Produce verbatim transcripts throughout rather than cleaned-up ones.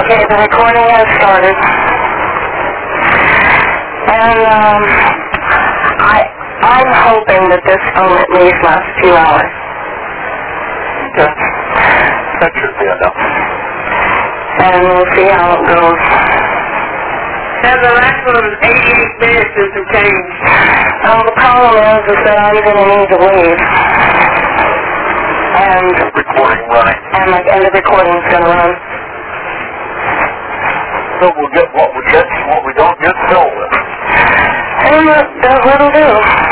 Okay, the recording has started. And um, I, I'm hoping that this phone at least lasts a few hours. Okay. That should be enough. And we'll see how it goes. Yeah, the last one was eighty-eight minutes and some change. Well, the problem is, is that I'm going to need to leave. And, Recording running. and, the, and the recording's going to run. So we'll get what we get, and what we don't get, fill with. And that, that will do.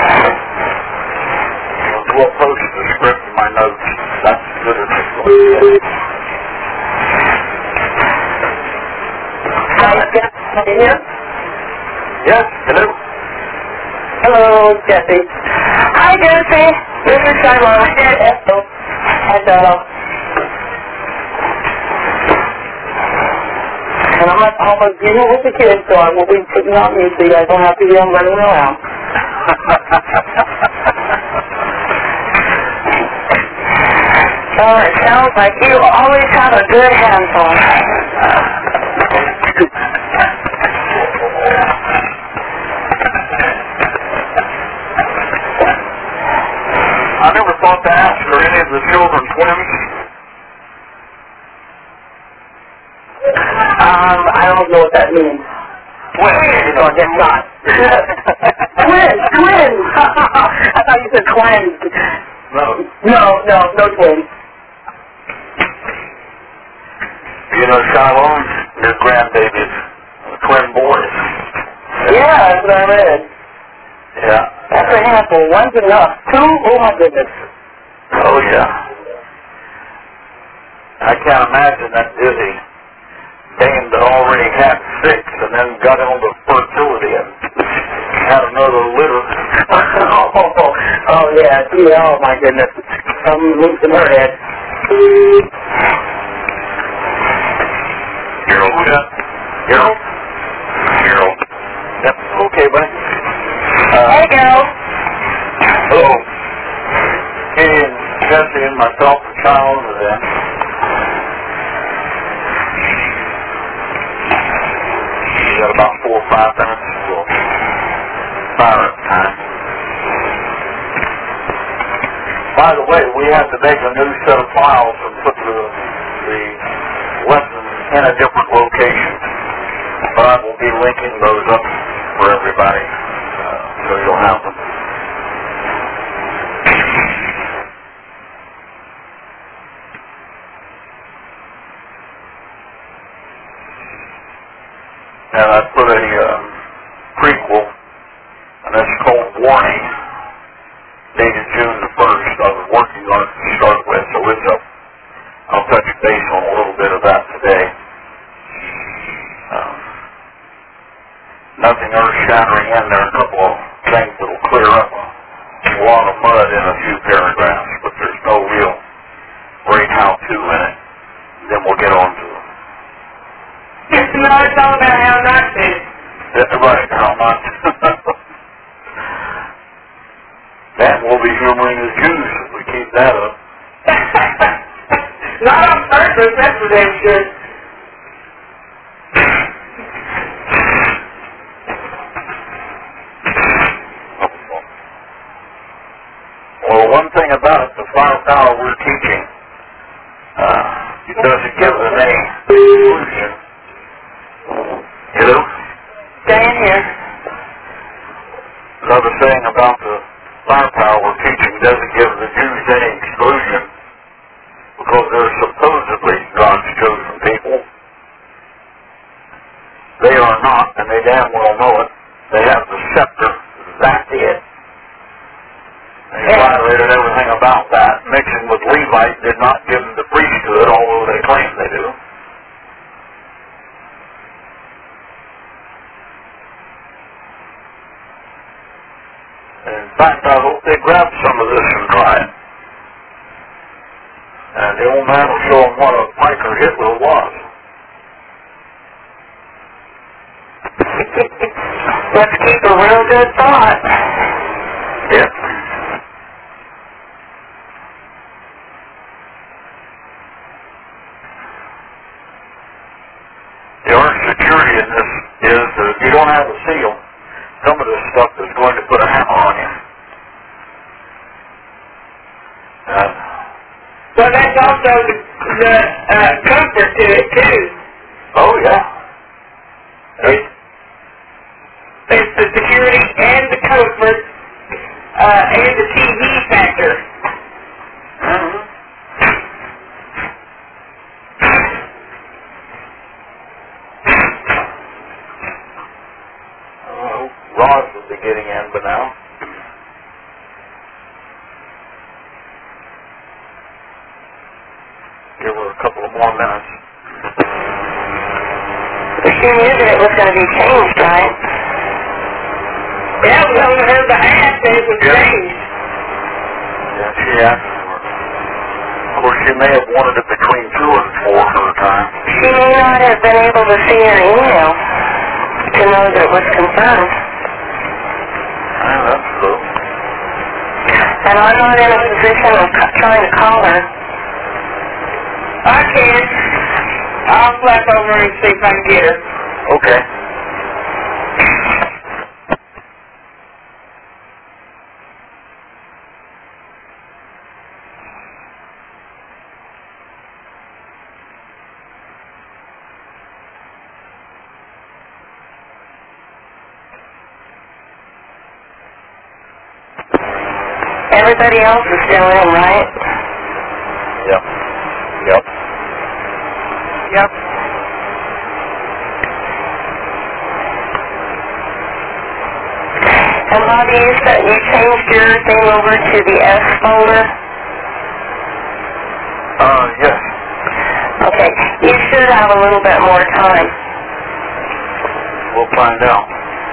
We'll post the script in my notes. That's as good as it's going to get. Hi, Jeff. Are you here? Yes, hello. Hello, Jesse. Hi, Jesse. This is Shiloh. Hi, Jesse. Hi, Shiloh. And I'm at home with you with the kids, so I will be putting on you so you guys don't have to be on running around. So it sounds like you always have a good handful. I never thought to ask, are any of the children twins? Um, I don't know what that means. Twins. No, they're not. Twins, twins. I thought you said twins. No. No, no, no twins. You know, Shiloh, your grandbabies, twin boys. Yeah, that's what I read. Yeah. That's a handful. One's enough. Two? Oh, my goodness. Oh, yeah. I can't imagine that dizzy dame that already had six and then got into fertility and had another litter. oh, oh, yeah. Gee, oh, my goodness. Something loose in her head. Gerald, yeah. Gerald? Gerald. Yep. Okay, buddy. Uh, Hey, girl. hello. Katie and Jesse and myself and Charles are there. We got about four or five minutes for silent time. By the way, we have to make a new set of files and put the, the lessons in a different location. But I will be linking those up for everybody, uh, so you'll have them. And I put a uh, prequel, and it's called Warning, dated June the first. I was working on it to start with, so it's up. I'll touch base on a little bit of that today. Um, nothing earth-shattering in there. A couple of things that will clear up a lot of mud in a few paragraphs, but there's no real great how-to in it. Then we'll get on to it. Yes, no, it's all about how not to. That's right, how much? That will be humoring the Jews if we keep that up. Not on purpose, that's for damn sure. Well, one thing about the firepower we're teaching, uh, it doesn't give them any illusion. Hello? Staying here. Another thing about the firepower we're teaching doesn't give the Jews any exclusion because they're supposedly God's chosen people. They are not, and they damn well know it. They have the scepter. That's it. They violated everything about that. Mixing with Levite did not give them the priesthood, although they claim they do. In fact, I hope they grab some of this and try it. And the old man will show them what a piker Hitler was. Let's keep a real good thought. Yep. too. Oh, yeah. It's, it's the security and the comfort uh, and the T V factor. Mm-hmm. Oh, Ross will be getting in by now. Give her a couple of more minutes. She knew that it was going to be changed, right? Yeah, we only heard the half that it was Yeah. changed. Yeah, she asked for it. Of course, she may have wanted it between two and four for a time. She may not have been able to see her email to know that it was confirmed. Yeah, that's true. And I'm not in a position of c- trying to call her. I can. I'll flap over and see if I can get her. Okay. Everybody else is still in, right? Yep. Yep. Yep. And Bobby, you said you changed your thing over to the S folder? Uh, yes. Okay. You should have a little bit more time. We'll find out.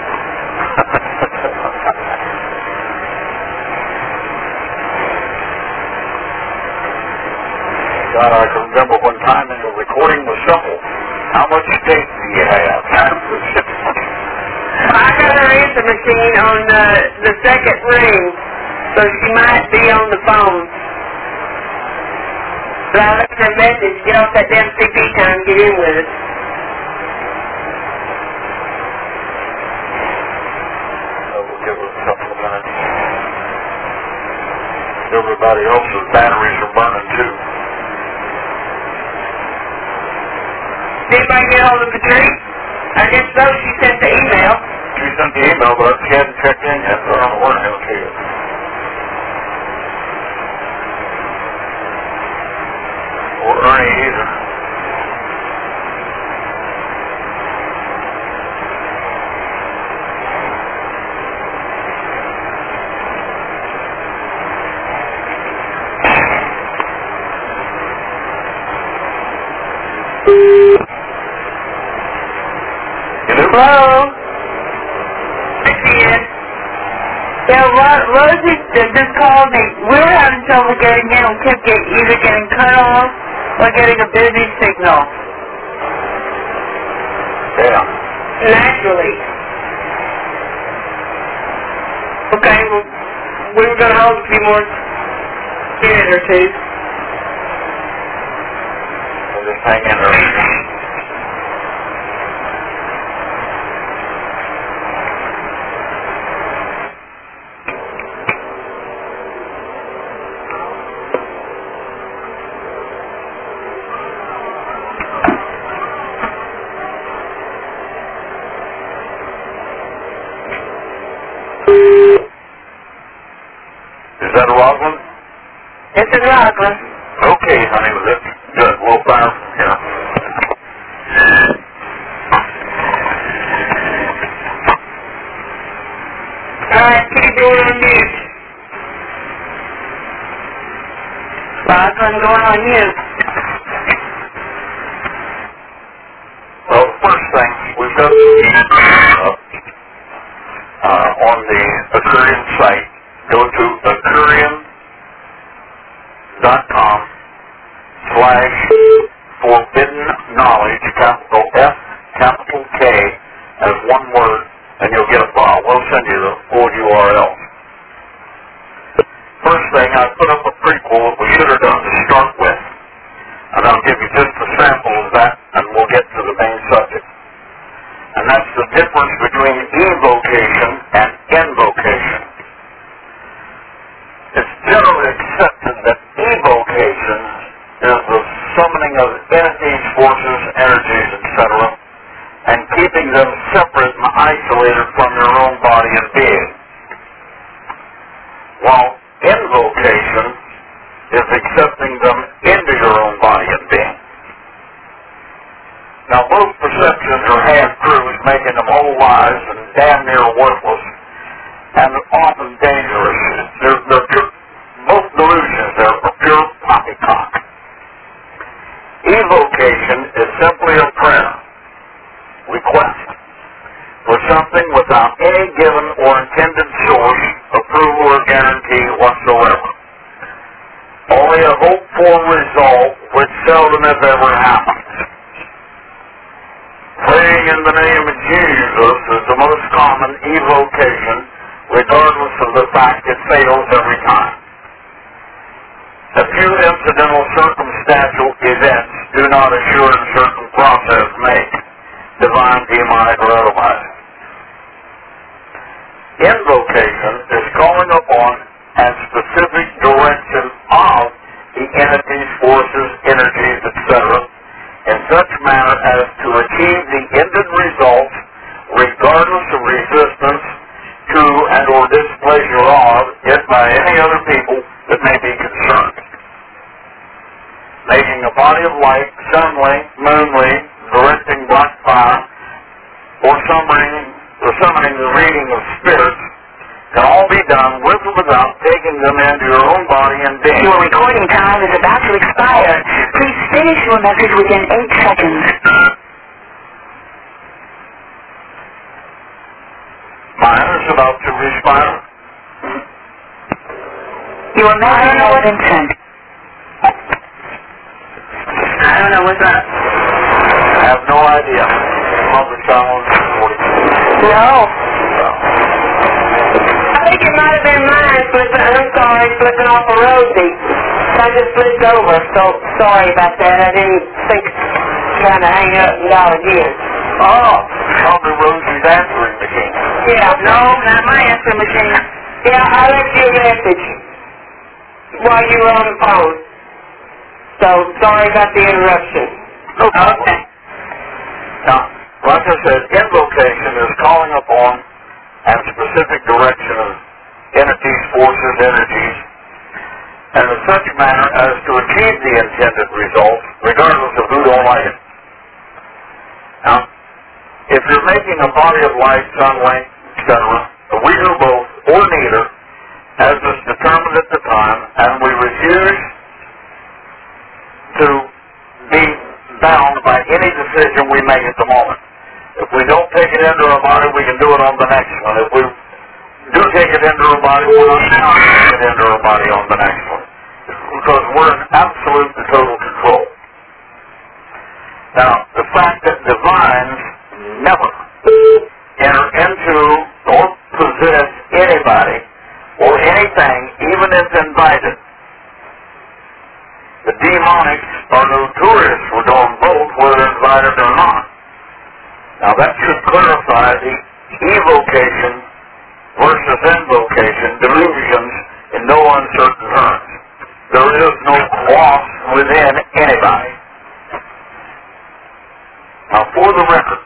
God, I can remember one time in the recording was simple. How much tape do you have? I got her answer machine on the, the second ring, so she might be on the phone. But I left her a message, get off that damn C P time and get in with it. So we'll give her a couple of minutes. Everybody else's batteries are burning too. Did anybody get hold of Patrice? I guess so, she sent the email. She sent the email, but she hadn't checked in yet, so I don't know where he'll see it. Or Ernie either. Hello? I did. Yeah, Ro- Rosie just called me. We were having trouble getting in. We kept get, either getting cut off or getting a busy signal. Yeah. Naturally. Okay, well, we were going to hold a few more minutes or two. We'll just hang in there. Is that Roslyn? This is Rockland. Okay, honey, well, that's good. We'll fire from here. Alright, keep it going on mute. Rockland going on mute. Well, the first thing, we've got uh, uh, on the Aquarium site. Go to aquarium dot com slash forbidden knowledge, capital F, capital K, as one word, and you'll get a file. We'll send you the full U R L. First thing, I put up a prequel that we should have done to start with, and I'll give you just a sample of that, and we'll get to the main subject. And that's the difference between evocation and invocation. these forces, energies, et cetera, and keeping them separate and isolated from your own body and being. While invocation is accepting them into your own body and being. Now, both perceptions are half-truths, making them whole lies and damn near worthless, and often dangerous. They're, they're pure, both delusions. They're pure poppycock. Evocation is simply a prayer, request, for something without any given or intended source, approval, or guarantee whatsoever. Only a hoped-for result which seldom if ever happens. Praying in the name of Jesus is the most common evocation, regardless of the fact it fails every time. A few incidental circumstantial events do not assure a certain process make, divine, demonic, or otherwise. Invocation is calling upon and specific direction of the entities, forces, energies, et cetera, in such manner as to achieve the ended results regardless of resistance to and or displeasure of it by any other people that may be concerned. Making a body of light, sunly, moonly, directing black fire, or summoning, or summoning the reading of spirits can all be done with or without taking them into your own body and being. Your recording time is about to expire. Please finish your message within eight seconds. Mine is about to expire. Your message has been sent. I don't know what's that. I have no idea. Public silence forty-two. No. I think it might have been mine flipping, I'm sorry, flipping off a Rosie. I just flipped over, so sorry about that. I didn't think trying to hang up and dial again. Oh, probably Rosie's answering machine. Yeah, no, not my answering machine. Yeah, I left you a message while you were on the phone. So, sorry about the interruption. Okay. Now, like I said, invocation is calling upon and specific direction of entities, forces, energies, and in such manner as to achieve the intended result, regardless of who don't like it. Now, if you're making a body of light, sunlight, et cetera, we do both or neither, as is determined at the time, and we refuse to be bound by any decision we make at the moment. If we don't take it into our body, we can do it on the next one. If we do take it into our body, we're not going to take it into our body on the next one. Because we're in absolute and total control. Now, the fact that divines never enter into or possess anybody or anything, even if invited. The demonics are notorious for doing both, whether invited or not. Now that should clarify the evocation versus invocation delusions in no uncertain terms. There is no cross within anybody. Now for the record,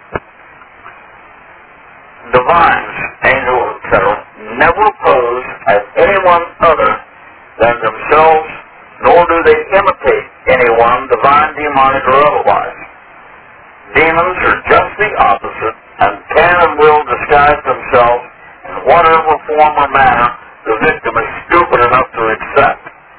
divines, angels, et cetera, never pose as anyone other than themselves, nor do they imitate anyone, divine, demonic, or otherwise. Demons are just the opposite and can and will disguise themselves in whatever form or manner the victim is stupid enough to accept.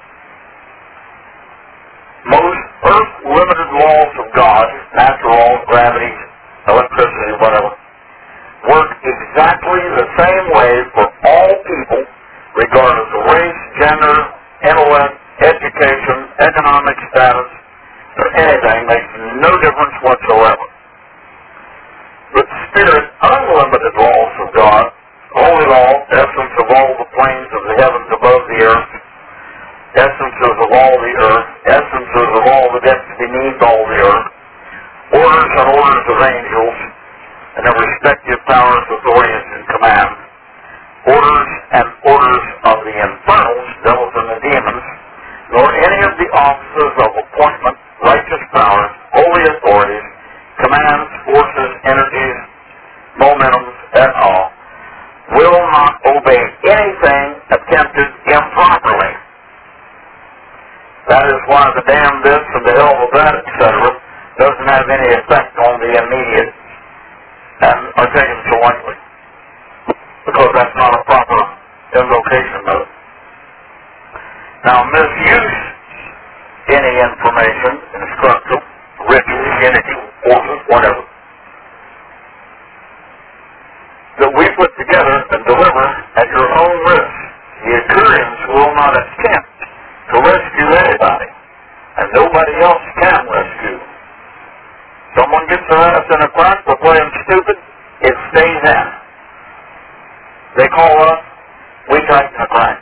Most earth-limited laws of God, natural laws, gravity, electricity, whatever, work exactly the same way for all people, regardless of race, gender, intellect, education, economic status, or anything, makes no difference whatsoever. But Spirit, unlimited laws of God, holy law, essence of all the planes of the heavens above the earth, essences of all the earth, essences of all the depths beneath all the earth, orders and orders of angels, and their respective powers, authorities, and commands, orders and orders of the infernals, devils and the demons, nor any of the offices of appointment, righteous powers, holy have any effect on the immediate and are taken so lightly, because that's not a proper invocation mode. Now, misuse any information, instruction, ritual, energy, forces, whatever, that we put together and deliver at your own risk. The Epicureans will not attempt to rescue anybody, and nobody else can rescue. Someone gets their ass in a crack for playing stupid, it stays in. They call us, we tighten the crack.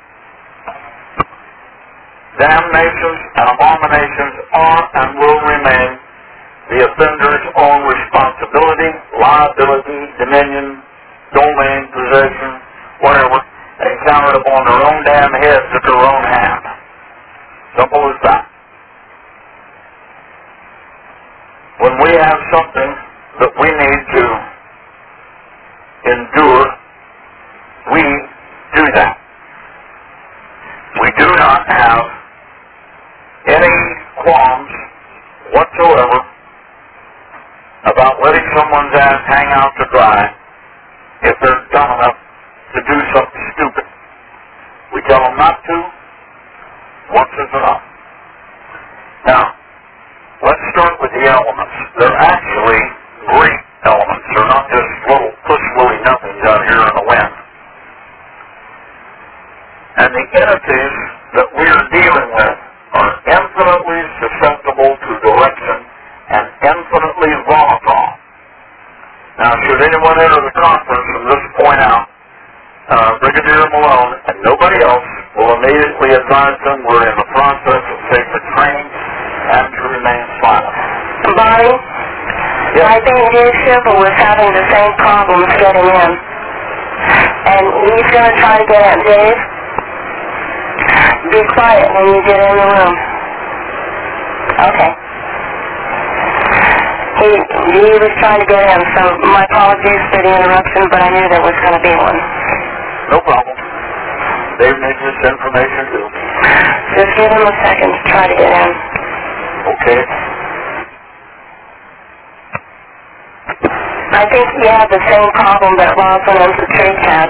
Damnations and abominations are and will remain the offender's own responsibility, liability, dominion, domain, possession, whatever, and counted upon their own damn heads at their own hand. Simple as that. When we have something that we need to endure, we do that. We do not have any qualms whatsoever about letting someone's ass hang out to dry if they're dumb enough to do something stupid. We tell them not to. Once is enough. Now, let's start with the elements. They're actually great elements. They're not just little push-willy nothings out here in the wind. And the entities that we are dealing with are infinitely susceptible to direction and infinitely volatile. Now, should anyone enter the conference from this point out, uh, Brigadier Malone and nobody else will immediately advise them we're in the process of sacred training and to remain silent. Bonnie, yes. I think Dave Schiffer was having the same problems getting in. And he's going to try to get in. Dave, be quiet when you get in the room. Okay. He, he was trying to get in, so my apologies for the interruption, but I knew there was going to be one. No problem. Dave needs this information too. Just give him a second to try to get in. Okay. I think he had the same problem that Rosalind and the Tree had.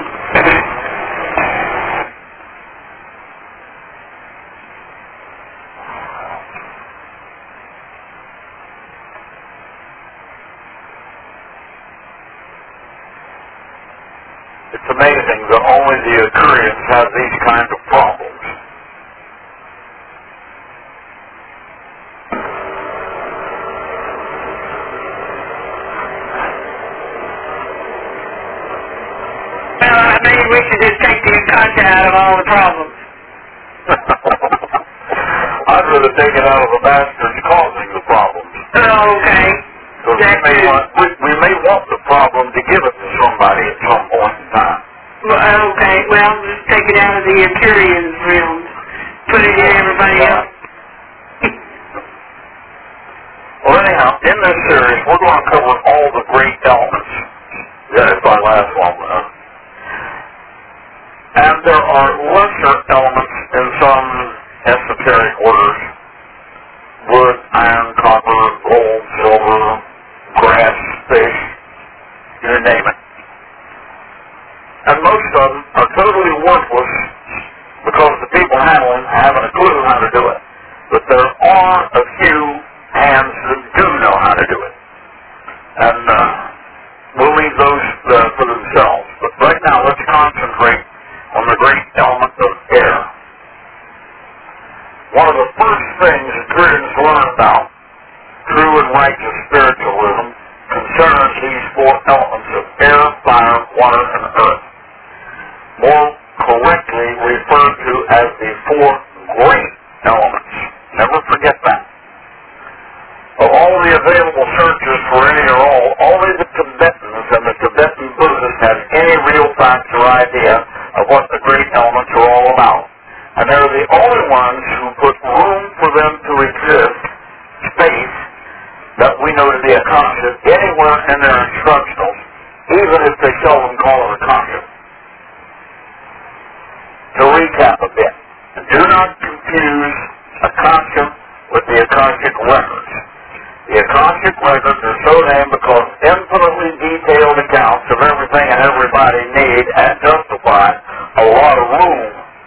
It's amazing that only the Epicureans have these kinds of problems. Well, maybe we should just take the content out of all the problems. I'd rather take it out of the bastards causing the problems. Oh, okay. Because we may, want, we, we may want the problem to give it to somebody at some point in time. Well, okay, well, just take it out of the Epicureans' realm. Put it in everybody else. Well, anyhow, in this series, we're going to cover all the great elements. Yeah, it's our last one. Huh? And there are lesser elements in some esoteric orders. Wood, iron, copper, gold, silver, grass, fish, you name it. And most of them are totally worthless because the people handling haven't a clue how to do it. But there are a few hands that do know how to do it. And uh, we'll leave those uh, for themselves. But right now, let's concentrate on the great element of air. One of the first things that Christians learn about true and righteous spiritualism concerns these four elements of air, fire, water, and earth. More correctly referred to as the four great elements. Never forget that. Of all the available searches for any or all, only the Tibetans and the Tibetan Buddhists have any real facts or idea of what the great elements are all about. And they're the only ones who put room for them to exist, space, that we know to be a concept anywhere in their instructionals, even if they seldom call it a concept. To recap a bit, do not confuse a concept with the Akashic records. The Akashic records are so named because infinitely detailed accounts of everything and everybody need and justify a lot of room.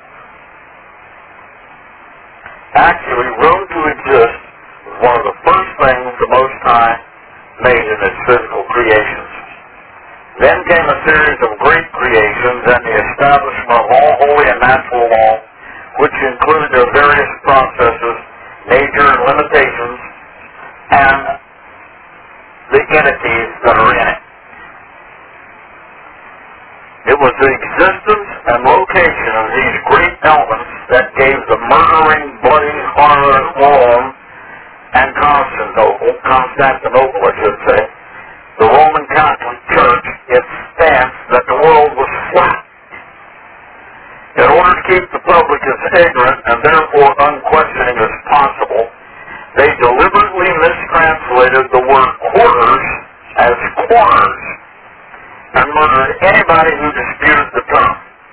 Actually, room to exist was one of the first things the Most High made in its physical creations. Then came a series of great creations and the establishment of all holy and natural law, which included their various processes, nature and limitations, and the entities that are in it. It was the existence and location of these great elements that gave the murdering, bloody, horror, Rome and Constantinople, Constantinople, I should say, the Roman Catholic Church, its stance that the world was flat. In order to keep the public as ignorant and therefore unquestioning as possible, they deliberately mistranslated the word quarters as corners and murdered anybody who disputed the term.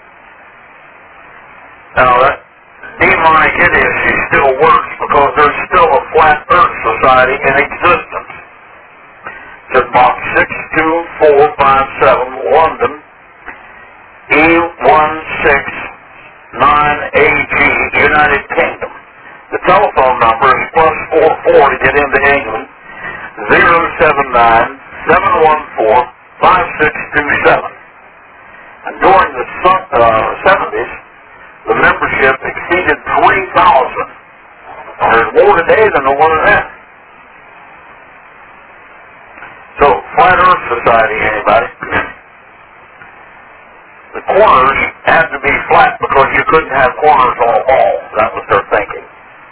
Now that demonic idiocy still works because there's still a flat earth society in existence. It's at box six two four five seven, London, E one six nine A G, United Kingdom. The telephone number is plus four four to get into England, zero seven nine seven one four five six two seven. And during the uh, seventies, the membership exceeded three thousand. There's more today than there was then. So, Flat Earth Society, anybody? The corners had to be flat because you couldn't have corners on a wall. That was their thinking.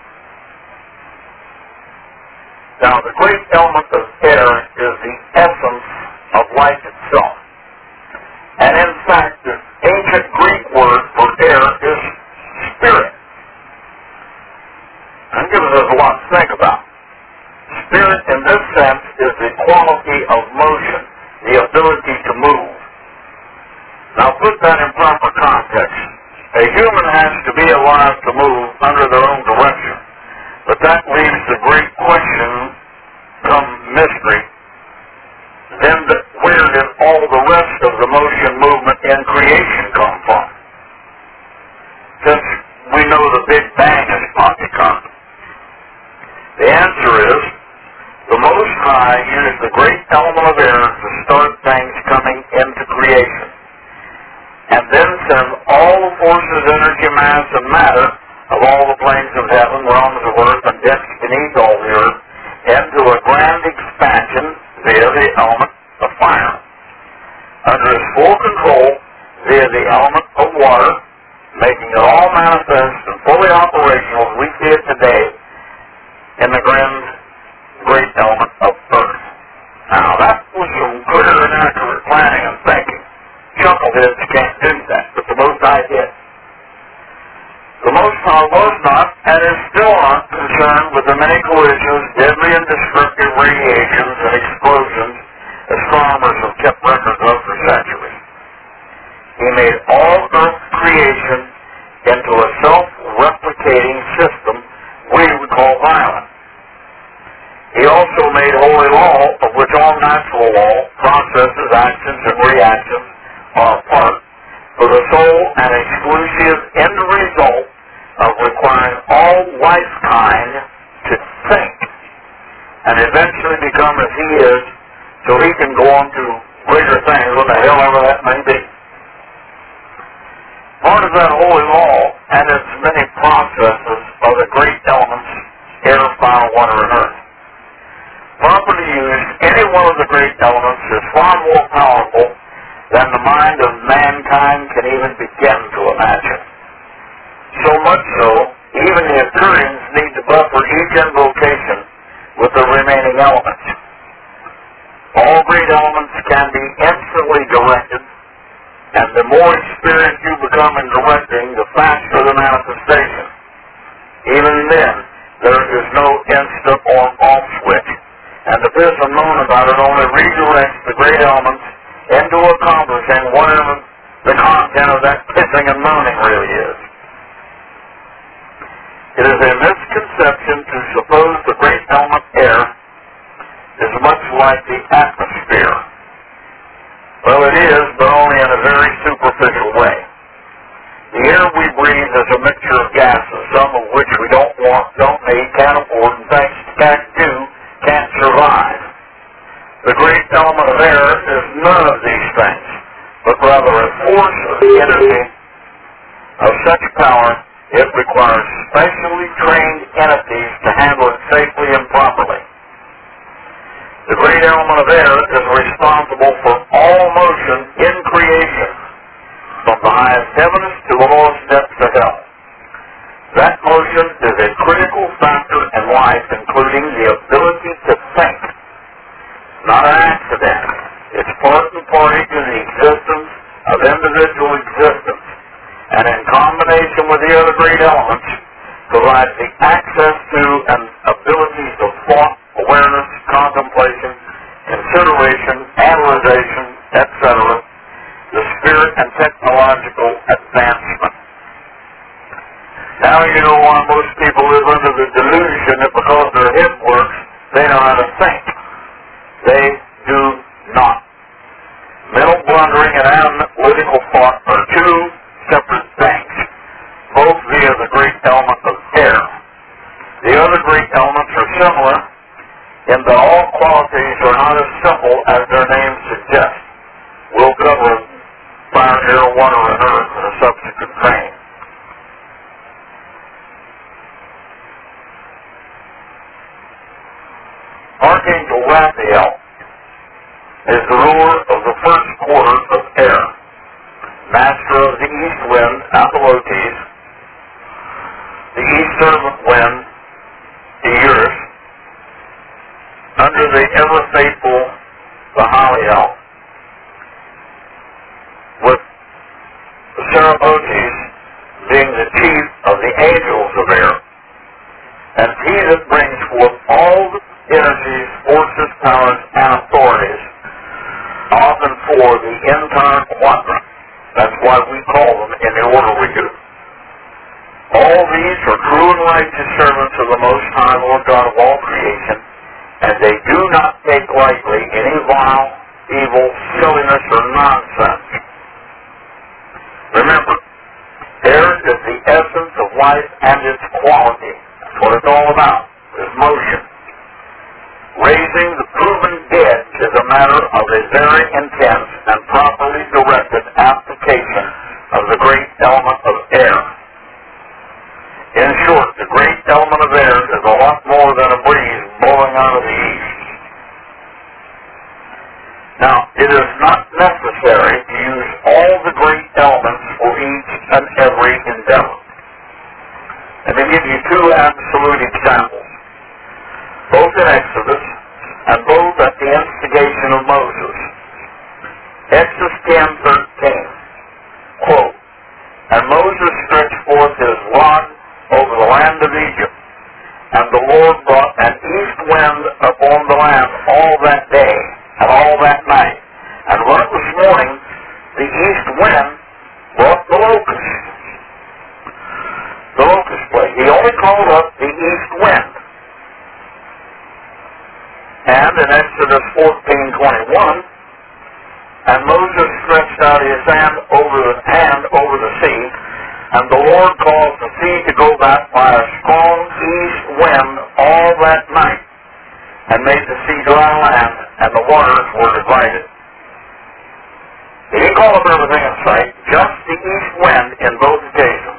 Now, the great element of air is the essence of life itself. And in fact, the ancient Greek word for air is spirit. That gives us a lot to think about. Spirit, in this sense, is the quality of motion, the ability to move. Now, put that in proper context. A human has to be alive to move under their own direction. But that leaves the great question, come mystery, then the, where did all the rest of the motion, movement, and creation come from? Since we know the Big Bang is poppycock. The answer is, the Most High used the great element of air to start things coming into creation, and then send all the forces, energy, mass, and matter of all the planes of heaven, realms of earth, and depths beneath all the earth into a grand expansion via the element of fire. Under his full control via the element of water, making it all manifest and fully operational as we see it today in the grand, great element of earth. Now that was some clear and accurate planning and thinking. Chuckleheads can't do that, but the Most High did. The Most High was not, and is still not, concerned with the many collisions, deadly and destructive radiations and explosions astronomers have kept records of for centuries. He made all Earth creation into a self-replicating system we would call violent. He also made holy law, of which all natural law, processes, actions, and reactions are a part, for the sole and exclusive end result of requiring all lifekind to think and eventually become as he is, so he can go on to greater things, what the hell ever that may be. Part of that holy law and its many processes are the great elements, air, fire, water, and earth. Properly used, any one of the great elements is far more powerful than the mind of mankind can even begin to imagine. So much so, even the Epicureans need to buffer each invocation with the remaining elements. All great elements can be instantly directed, and the more experienced you become in directing, the faster the manifestation. Even then, there is no instant on-off switch, and the wisdom known about it only redirects the great elements into accomplishing whatever the content of that pissing and moaning really is. It is a misconception to suppose the great element air is much like the atmosphere. Well, it is, but only in a very superficial way. The air we breathe is a mixture of gases, some of which we don't want, don't need, can't afford, and thanks to fact do, can't survive. The great element of air is none of these things, but rather a force of energy of such power it requires specially trained entities to handle it safely and properly. The great element of air is responsible for all motion in creation, from the highest heavens to the lowest depths of hell. That motion is a critical factor in life, including the ability to think. Not an accident. It's part and party to the existence of individual existence, and in combination with the other great elements, provides the access to and abilities of thought, awareness, contemplation, consideration, analyzation, et cetera, the spirit and technological advancement. Now you know why most people live under the delusion that because their head works, they know how to think. They do not. Mental blundering and analytical thought are two separate things, both via the great element of air. The other great elements are similar in that all qualities are not as simple as their names suggest. We'll cover fire, air, water, and earth in a subsequent training. Archangel Raphael is the ruler of the first quarter of air, master of the east wind, Apollutes, the east servant wind, Eurus, under the ever-faithful Bahaliel, with Ceremotes being the chief of the angels of air, and he that brings forth all the energies, forces, powers, and authorities, often for the entire quadrant. That's why we call them in the order we do. All these are true and righteous servants of the Most High Lord God of all creation, and they do not take lightly any vile, evil, silliness, or nonsense. Remember, air is the essence of life and its quality. That's what it's all about, is motion. Raising the proven dead is a matter of a very intense and properly directed application of the great element of air. In short, the great element of air is a lot more than a breeze blowing out of the east. Now, it is not necessary to use all the great elements for each and every endeavor. Let me give you two absolute examples, both in Exodus and both at the instigation of Moses. Exodus ten thirteen, quote, "And Moses stretched forth his rod over the land of Egypt, and the Lord brought an east wind upon the land all that day and all that night. And when it was morning, the east wind brought the locust." The locust plague. He only called up the east wind. And in Exodus fourteen twenty-one, "And Moses stretched out his hand over the hand over the sea, and the Lord caused the sea to go back by a strong east wind all that night, and made the sea dry land, and the waters were divided." He didn't call up everything in sight, just the east wind in both occasions.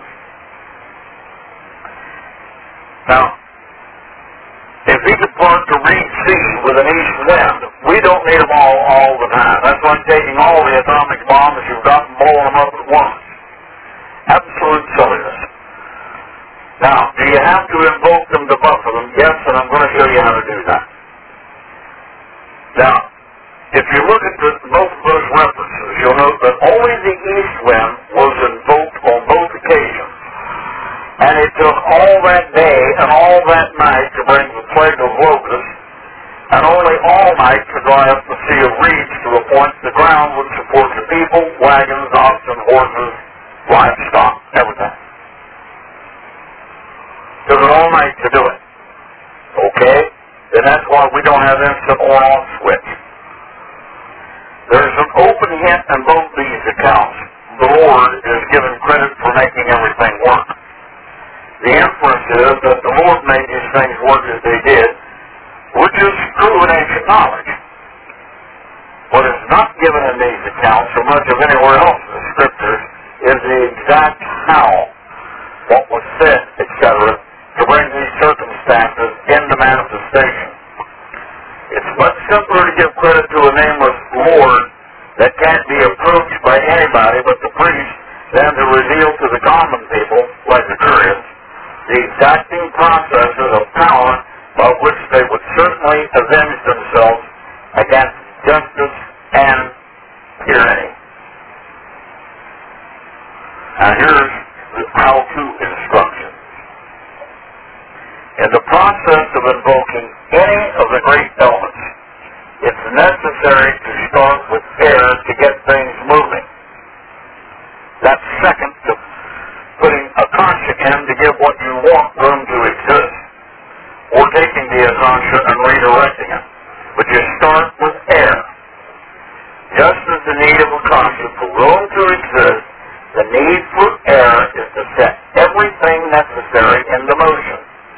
Now, if he could part the Reed Sea with an east wind, we don't need them all all the time. That's like taking all the atomic bombs you've got and blowing them up at once. Absolute silliness. Now, do you have to invoke them to buffer them? Yes, and I'm going to show you how to do that. Now, if you look at the, both of those references, you'll note that only the east wind was invoked on both occasions. And it took all that day and all that night to bring the plague of locusts, and only all night to dry up the sea of reeds to a point the ground would support the people, wagons, oxen, horses, livestock, everything. Took it all night to do it. Okay? then that's why we don't have instant on-off switch. There's an open hint in both these accounts. The Lord is given credit for making everything work. The inference is that the Lord made these things work as they did, which is true in ancient knowledge. What is not given in these accounts, or much of anywhere else in the Scriptures, is the exact how, what was said, et cetera, to bring these circumstances into manifestation. It's much simpler to give credit to a nameless Lord that can't be approached by anybody but the priest than to reveal to the common people, like the Curians, the exacting processes of power by which they would certainly avenge themselves against justice and tyranny. Now here's the how-to instruction. In the process of invoking any of the great elements, it's necessary to start with air to get things moving. That's second to putting Akasha in to give what you want room to exist, or taking the Akasha and redirecting it. But you start with air. Just as the need of Akasha for room to exist, the need for air is to set everything necessary into motion.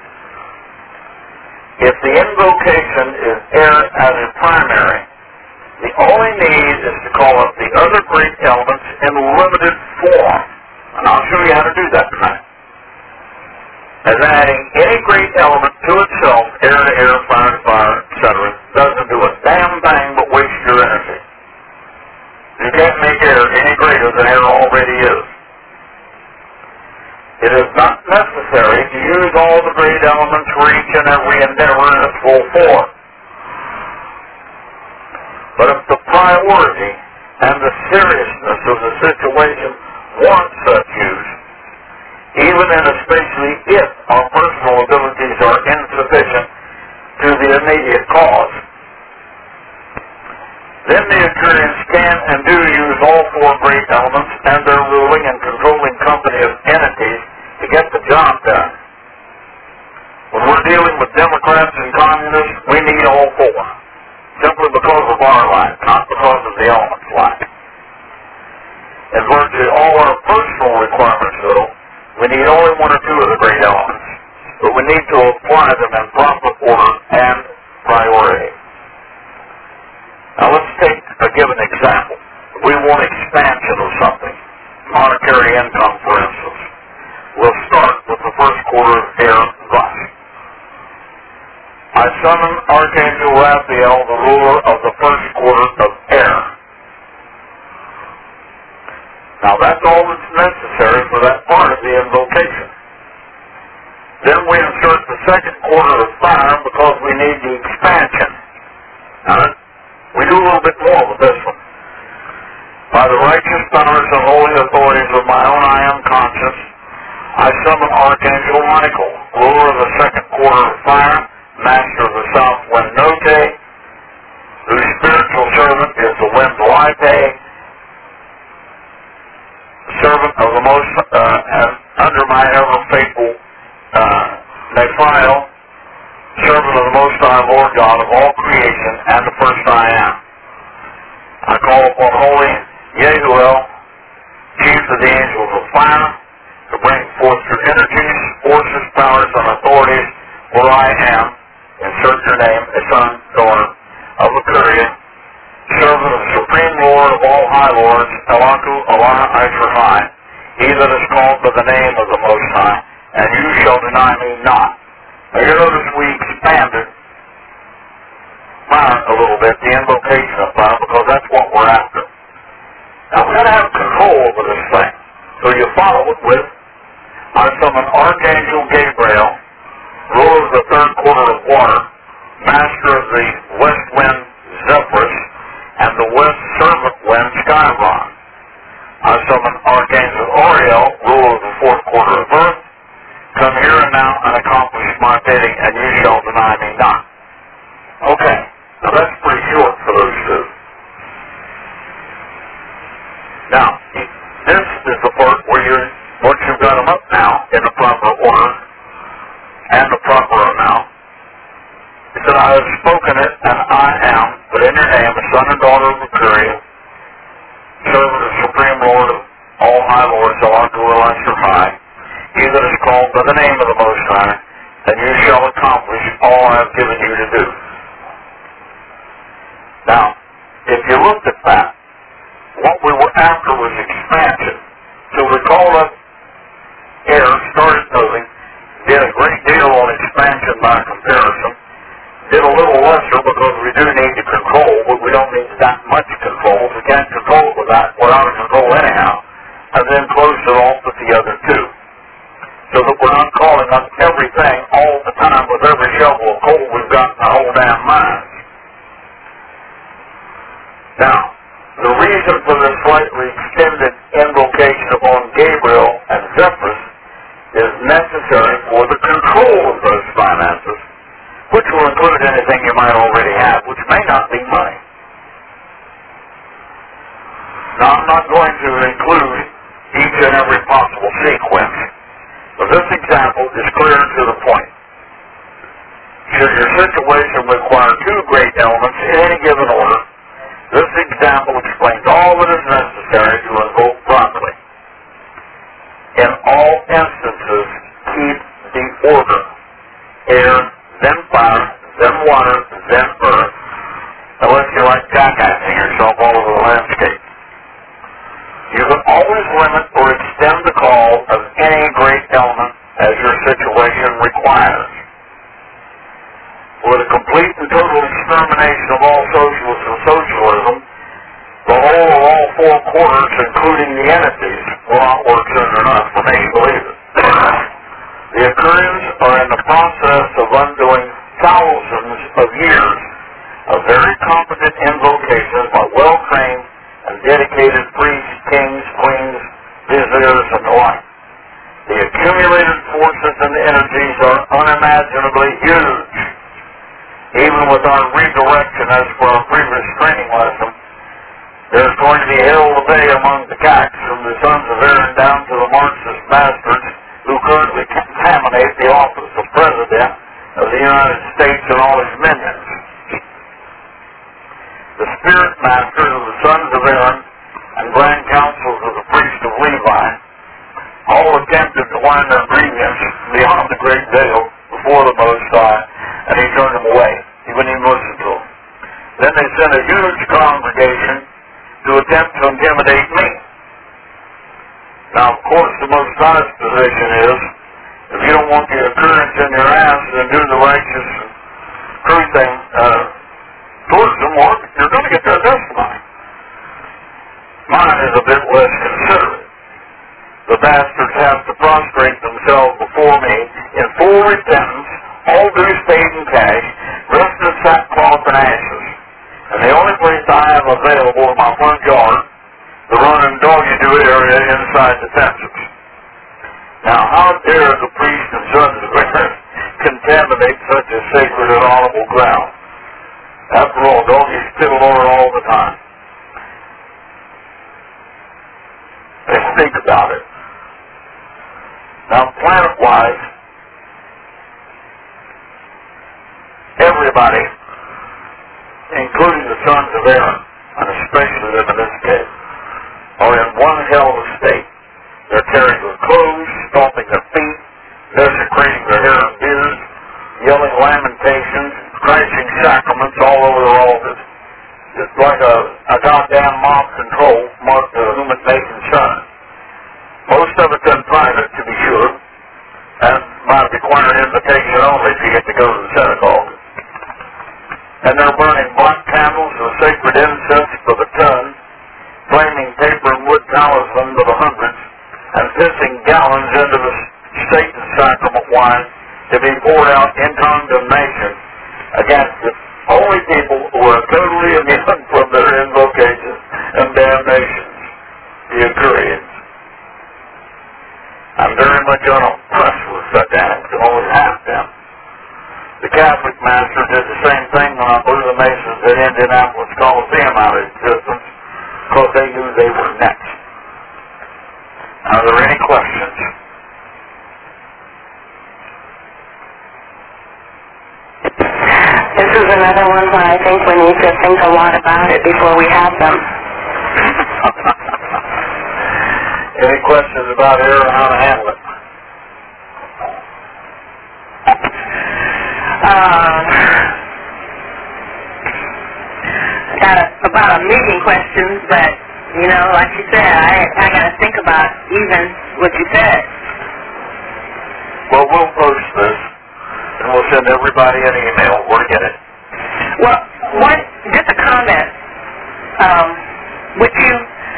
If the invocation is air as a primary, the only need is to call up the other great elements in limited form. And I'll show you how to do that tonight. As adding any great element to itself, air to air, fire to fire, et cetera, doesn't do a damn thing but waste your energy. You can't make air any greater than air already is. It is not necessary to use all the great elements for each and every endeavor in its full form. But if the priority and the seriousness of the situation warrant such use, even and especially if our personal abilities are insufficient to the immediate cause, then the Epicureans can and do use all four great elements and their ruling and controlling company of entities to get the job done. When we're dealing with Democrats and Communists, we need all four, simply because of our life, not because of the elements' life. In virtually all our personal requirements, though, we need only one or two of the great elements, but we need to apply them in proper order and priority. Now let's take a given example. We want expansion of something, monetary income, for instance. We'll start with the first quarter of air thus. I summon Archangel Raphael, the ruler of the first quarter of air. Now that's all that's necessary for that part of the invocation. Then we insert the second quarter of fire because we need the expansion. Now we do a little bit more with this one. By the righteous powers and holy authorities of my own I am conscious, I summon Archangel Michael, ruler of the second quarter of fire, master of the south wind Note, whose spiritual servant is the wind Lipe, servant of the most, uh, and under my ever faithful uh, Nephiel, servant of the Most High Lord God of all creation and the first I am. I call upon holy Yehuel, chief of the angels of fire, to bring forth your energies, forces, powers, and authorities, for I am, insert your name, a son, daughter of Akuria, servant of the Supreme Lord of all high lords, Elaku Allah Ishahai, he that is called by the name of the Most High, and you shall deny me not. Now you notice we expanded fire a little bit, the invocation of fire, because that's what we're after. Now we've got to have control over this thing. So you follow it with, I summon Archangel Gabriel, ruler of the third quarter of water, master of the west wind Zephyrus, and the west servant wind Skyron. I summon Archangel Oriel, ruler of the fourth quarter of earth. Come here and now and accomplish my bidding, and you shall deny me not. Okay, now that's pretty short for those two. Now, this is the part where you're, once you've got them up now in the proper order and the proper amount, he said, I son and daughter of Mercurius, servant of Supreme Lord of all high lords, Allah to Elisha high, he that is called by the name of the Most High, and you shall accomplish all I have given you to do. Now, if you looked at that, what we were after was expansion. So we called up air, started moving, did a great deal on expansion by comparison, did a little lesser because we do need to control, but we don't need that much control. We can't control it without, without control anyhow, and then close it off with the other two. So that we're not calling up everything all the time with every shovel of coal we've got in the whole damn mine. Now, the reason for the slightly extended invocation upon Gabriel and Zephyrus is necessary for the control of those finances, which will include anything you might already have, which may not be money. Now, I'm not going to include each and every possible sequence, but this example is clear to the point. Should your situation require two great elements in any given order, this example explains all that is necessary to invoke properly. In all instances, keep the order. Air, then fire, then water, then earth. Unless you like jackassing yourself all over the landscape. You can always limit or extend the call of any great element as your situation requires. With a complete and total extermination of all socialists and socialism, the whole of all four quarters, including the entities, will not work soon enough for me to believe it. The Akurians are in the process of undoing thousands of years of very competent invocations by well-trained and dedicated priests, kings, queens, viziers, and the like. The accumulated forces and energies are unimaginably huge. Even with our redirection as for our previous training lesson, there's going to be hell to pay among the cats from the sons of Aaron down to the Marxist bastards who currently contaminate the office of President of the United States and all his minions. The spirit masters of the sons of Aaron and grand councils of the priest of Levi all attempted to wind their grievance beyond the great veil before the Most High, and he turned them away. He wouldn't even listen to them. Then they sent a huge congregation to attempt to intimidate me. Now, of course, the Most High's position is, if you don't want the occurrence in your ass, then do the righteous true thing uh, towards them, or you're going to get their testimony. Mine is a bit less considerate. The bastards have to prostrate themselves before me in full repentance, all dues paid in cash, dressed in sackcloth and ashes. And the only place I have available is my front yard, the run and doggy-do area inside the fences. Now, how dare the priests and sons of Aaron contaminate such a sacred and honorable ground? After all, doggies spittle on it all the time. Let's think about it. Now, planet-wise, everybody, including the sons of Aaron, and especially them in this case, are in one hell of a state. They're tearing their clothes, stomping their feet, desecrating their hair and beards, yelling lamentations, crashing sacraments all over their altars. It's like a, a goddamn mob control marked the human nation son. Most of it's in private, to be sure, and by requiring invitation only if you get to go to the synagogue. And they're burning black candles of sacred incense for the ton, flaming paper and wood talismans of the hundreds, and pissing gallons into the Satan sacrament wine to be poured out in condemnation against the only people who are totally immune from their invocations and damnations, the Akurians. I'm very much unimpressed with such acts and always have them. The Catholic master did the same thing when I blew the Masons at Indianapolis Coliseum out of existence because they knew they were next. Are there any questions? Yes, is another one where I think we need to think a lot about it before we have them. Any questions about air and how to handle it? Um, got a, about a million questions, but, you know, like you said, I, I got to think about even what you said. Well, we'll post this, and we'll send everybody an email where to get it. Well, one, just a comment. Um, would you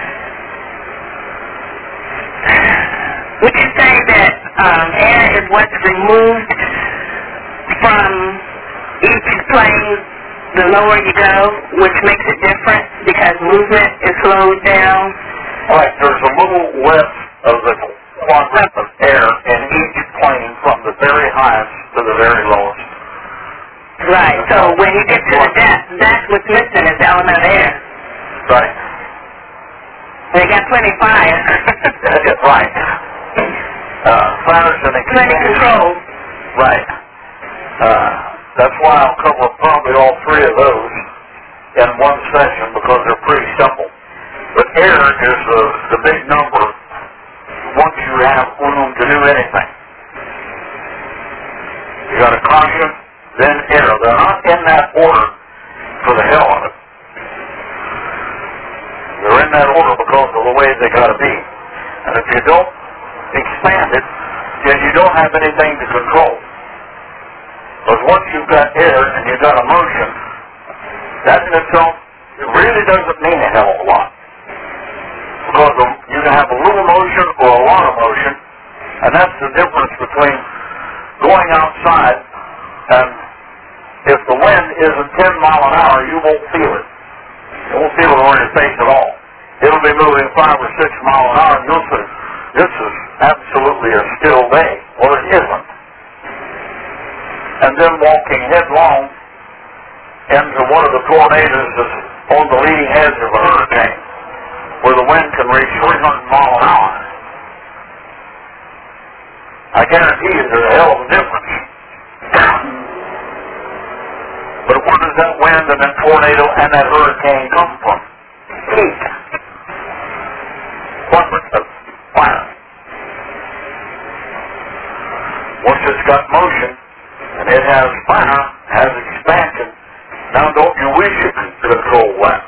would you say that um, air is what's removed from each plane the lower you go, which makes it different because movement is slowed down? All right, there's a little lift of the quadrant of air in each plane from the very highest to the very lowest. Right, so when you get to the depth, that's what's missing is the element of air. Right. They got plenty of fire. Right. Uh, fire's an Plenty of control. Right. Uh, that's why I'll cover probably all three of those in one session because they're pretty simple. But air is the, the big number once you have room to do anything. You got a caution, then air. They're not in that order for the hell of it. They're in that order because of the way they got to be. And if you don't expand it, then you don't have anything to control. Because once you've got air and you've got a motion, that in itself, it really doesn't mean a hell of a lot. Because you can have a little motion or a lot of motion, and that's the difference between going outside and if the wind isn't ten mile an hour, you won't feel it. You won't feel it on your face at all. It'll be moving five or six mile an hour, and you'll say, this is absolutely a still day. Well, it isn't. And then walking headlong into one of the tornadoes that's on the leading edge of a hurricane, where the wind can reach three hundred mile an hour. I guarantee you there's a hell of a difference. But where does that wind and that tornado and that hurricane come from? Heat. Quadrant of fire. Once it's got motion, and it has fire, has expansion, now don't you wish you could control that?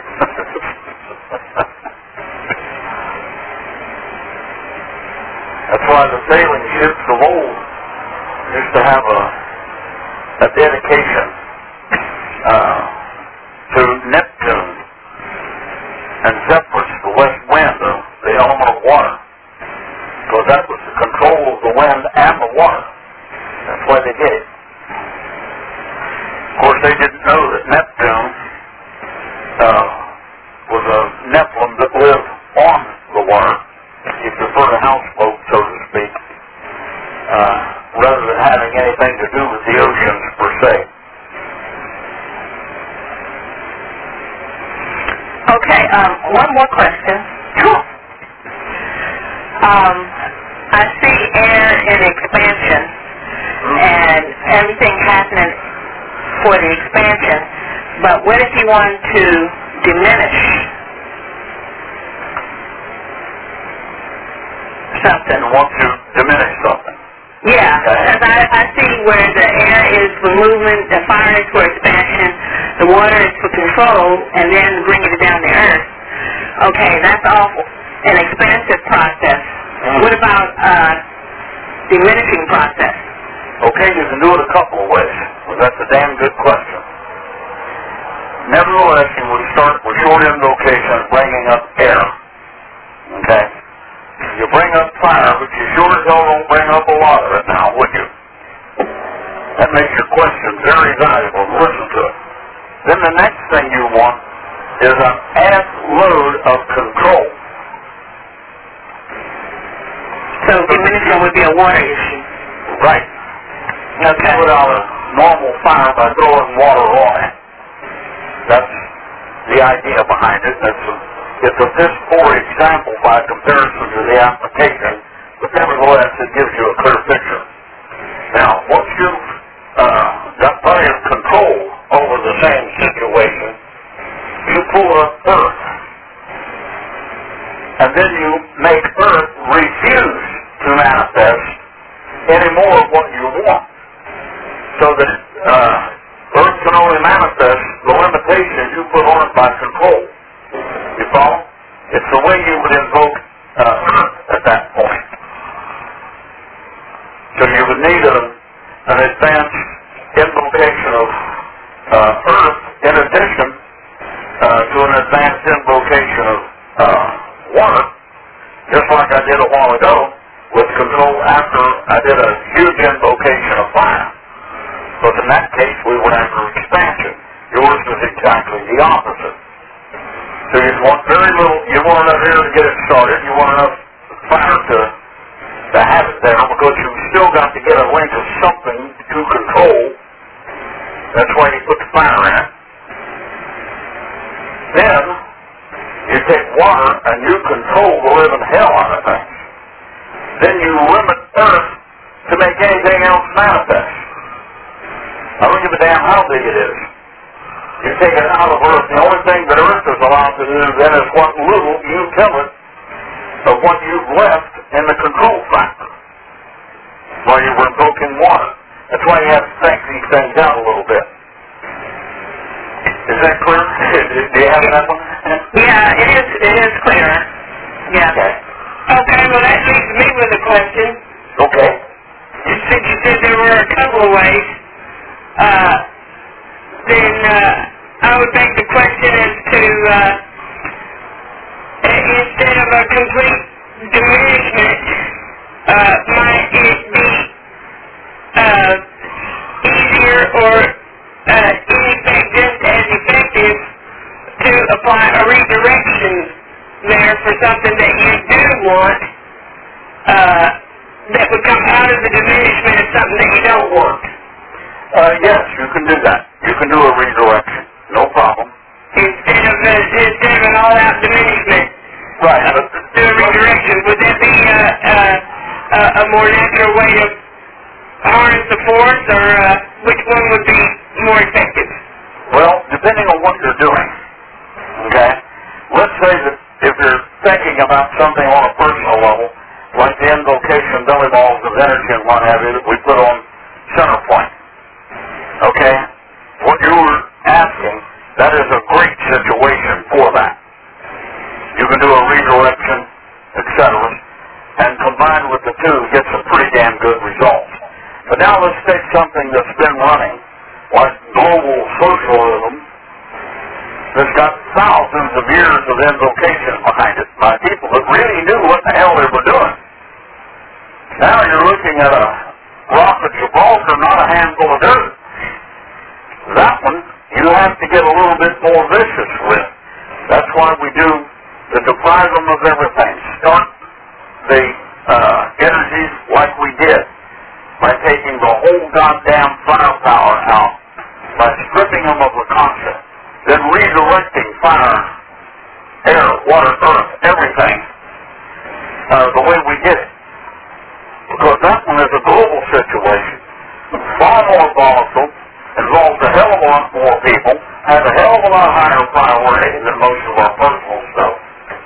That's why the sailing ships of old used to have a, a dedication uh, to Neptune and Zephyrus, the west wind, the, the element of water. Because that was the control of the wind and the water. That's why they did it. Of course, they didn't know that Neptune uh, was a Nephilim that lived on the water. You prefer a houseboat, so to speak, uh, rather than having anything to do with the oceans per se. Okay, um, one more question. Um, I see air in expansion and everything happening for the expansion, but what if you want to diminish something? You want to diminish something. Yeah, because I, I see where the air is for movement, the fire is for expansion, the water is for control, and then bringing it down to earth. Okay, that's all an expansive process. Mm. What about uh, diminishing process? Okay, you can do it a couple of ways. Well, that's a damn good question. Nevertheless, you would start with short end location, bringing up air. Okay? You bring up fire, but you sure as hell don't bring up a lot of it now, would you? That makes your question very valuable. Listen to it. Then the next thing you want is an add load of control. So diminishing would be a water issue. Right. You have to put out a normal fire by throwing water on it. That's the idea behind it. That's a, it's a piss poor example by comparison to the application, but nevertheless it gives you a clear picture. Now, once you've uh, got plenty of control same situation, you pull up earth. And then you make earth refuse to manifest any more of what you want. So that uh, earth can only manifest the limitations you put on it by control. You follow? It's the way you would invoke uh, earth at that point. So you would need a, an advanced invocation of uh, earth in addition uh, to an advanced invocation of uh, water, just like I did a while ago with control after I did a huge invocation of fire. But in that case, we were after expansion. Yours was exactly the opposite. So you want very little, you want enough air to get it started, you want enough fire to, to have it there, because you've still got to get a link of something to control. That's why you put the fire in it. Then, you take water and you control the living hell out of things. Then you limit earth to make anything else manifest. I don't give a damn how big it is. You take it out of earth. The only thing that earth is allowed to do then is what little you tell it of what you've left in the control factor while you were invoking water. That's why you have to think these things out a little bit. Is that clear? Do you have that one? Yeah, it is, it is clear. Yeah. Okay. Okay, well that leaves me with a question. Okay. You said you said there were a couple of ways. Uh, then uh, I would make the question as to uh, instead of a complete diminishment, uh, might it be uh, easier or uh, in effect just as effective to apply a redirection there for something that you do want uh, that would come out of the diminishment of something that you don't want? Uh, yes, you can do that. You can do a redirection. No problem. Instead of, uh, instead of an all-out diminishment. Right. Uh, do a redirection. Would that be uh, uh, uh, a more natural way to harness the force, or uh, which one would be more effective? Well, depending on what you're doing, okay? Let's say that if you're thinking about something on a personal level, like the invocation belly balls of energy and what have you that we put on center point, okay? What you were asking, that is a great situation for that. You can do a redirection, et cetera, and combined with the two, get some pretty damn good results. But now let's take something that's been running, like global socialism, that's got thousands of years of invocation behind it by people that really knew what the hell they were doing. Now you're looking at a rock of Gibraltar, not a handful of dirt. That one, you have to get a little bit more vicious with. That's why we do the deprive them of everything. Start the uh, energies like we did by taking the whole goddamn firepower out, by stripping them of the concept, then redirecting fire, air, water, earth, everything uh, the way we did it. Because that one is a global situation, far more volatile, involves a hell of a lot more people, has a hell of a lot higher priority than most of our personal stuff.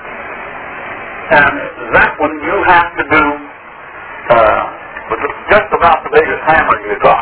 And that one you have to do uh, with just about the biggest hammer you got.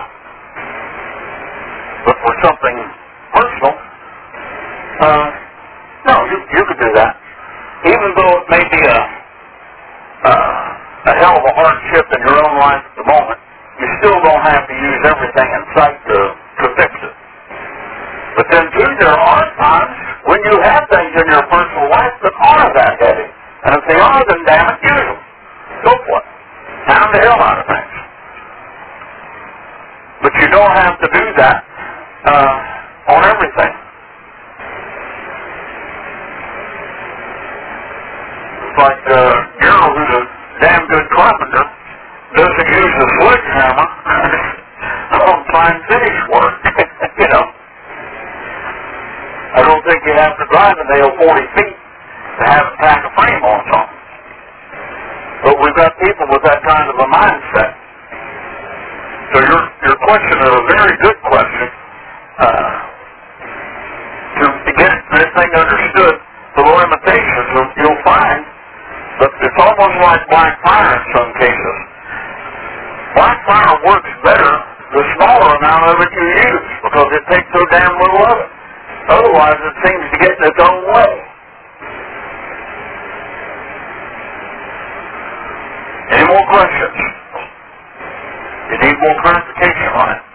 But for something personal, uh, no, you, you could do that. Even though it may be a, uh, a hell of a hardship in your own life at the moment, you still don't have to use everything in sight to, to fix it. But then, too, there are times when you have things in your personal life that are that heavy. And if they are, then damn it, use them. Go for it. Pound the hell out of things. But you don't have to do that uh, on everything. It's like uh, Gerald, who's a damn good carpenter, doesn't use a sledgehammer on fine finish work. You know. I don't think you have to drive a nail forty feet to have a tack of frame on something. But we've got people with that kind of a mindset. So your your question is a very good question. Uh, everything understood for the limitations, you'll, you'll find that it's almost like black fire in some cases. Black fire works better the smaller amount of it you use because it takes so damn little of it. Otherwise, it seems to get in its own way. Any more questions? You need more clarification on it?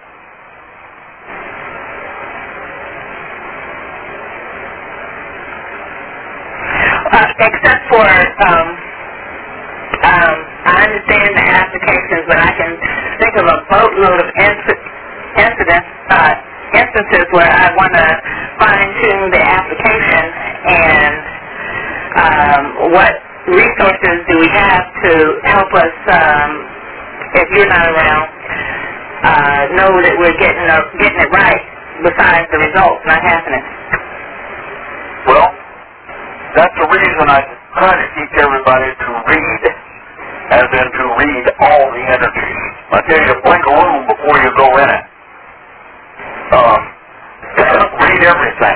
Uh, except for, um, um, I understand the applications, but I can think of a boatload of inc- incidents, uh, instances where I want to fine-tune the application and um, what resources do we have to help us, um, if you're not around, uh, know that we're getting, uh, getting it right besides the results not happening. Well, that's the reason I try to teach everybody to read, as in to read all the energies. I tell you to blink a room before you go in it. Uh, read everything.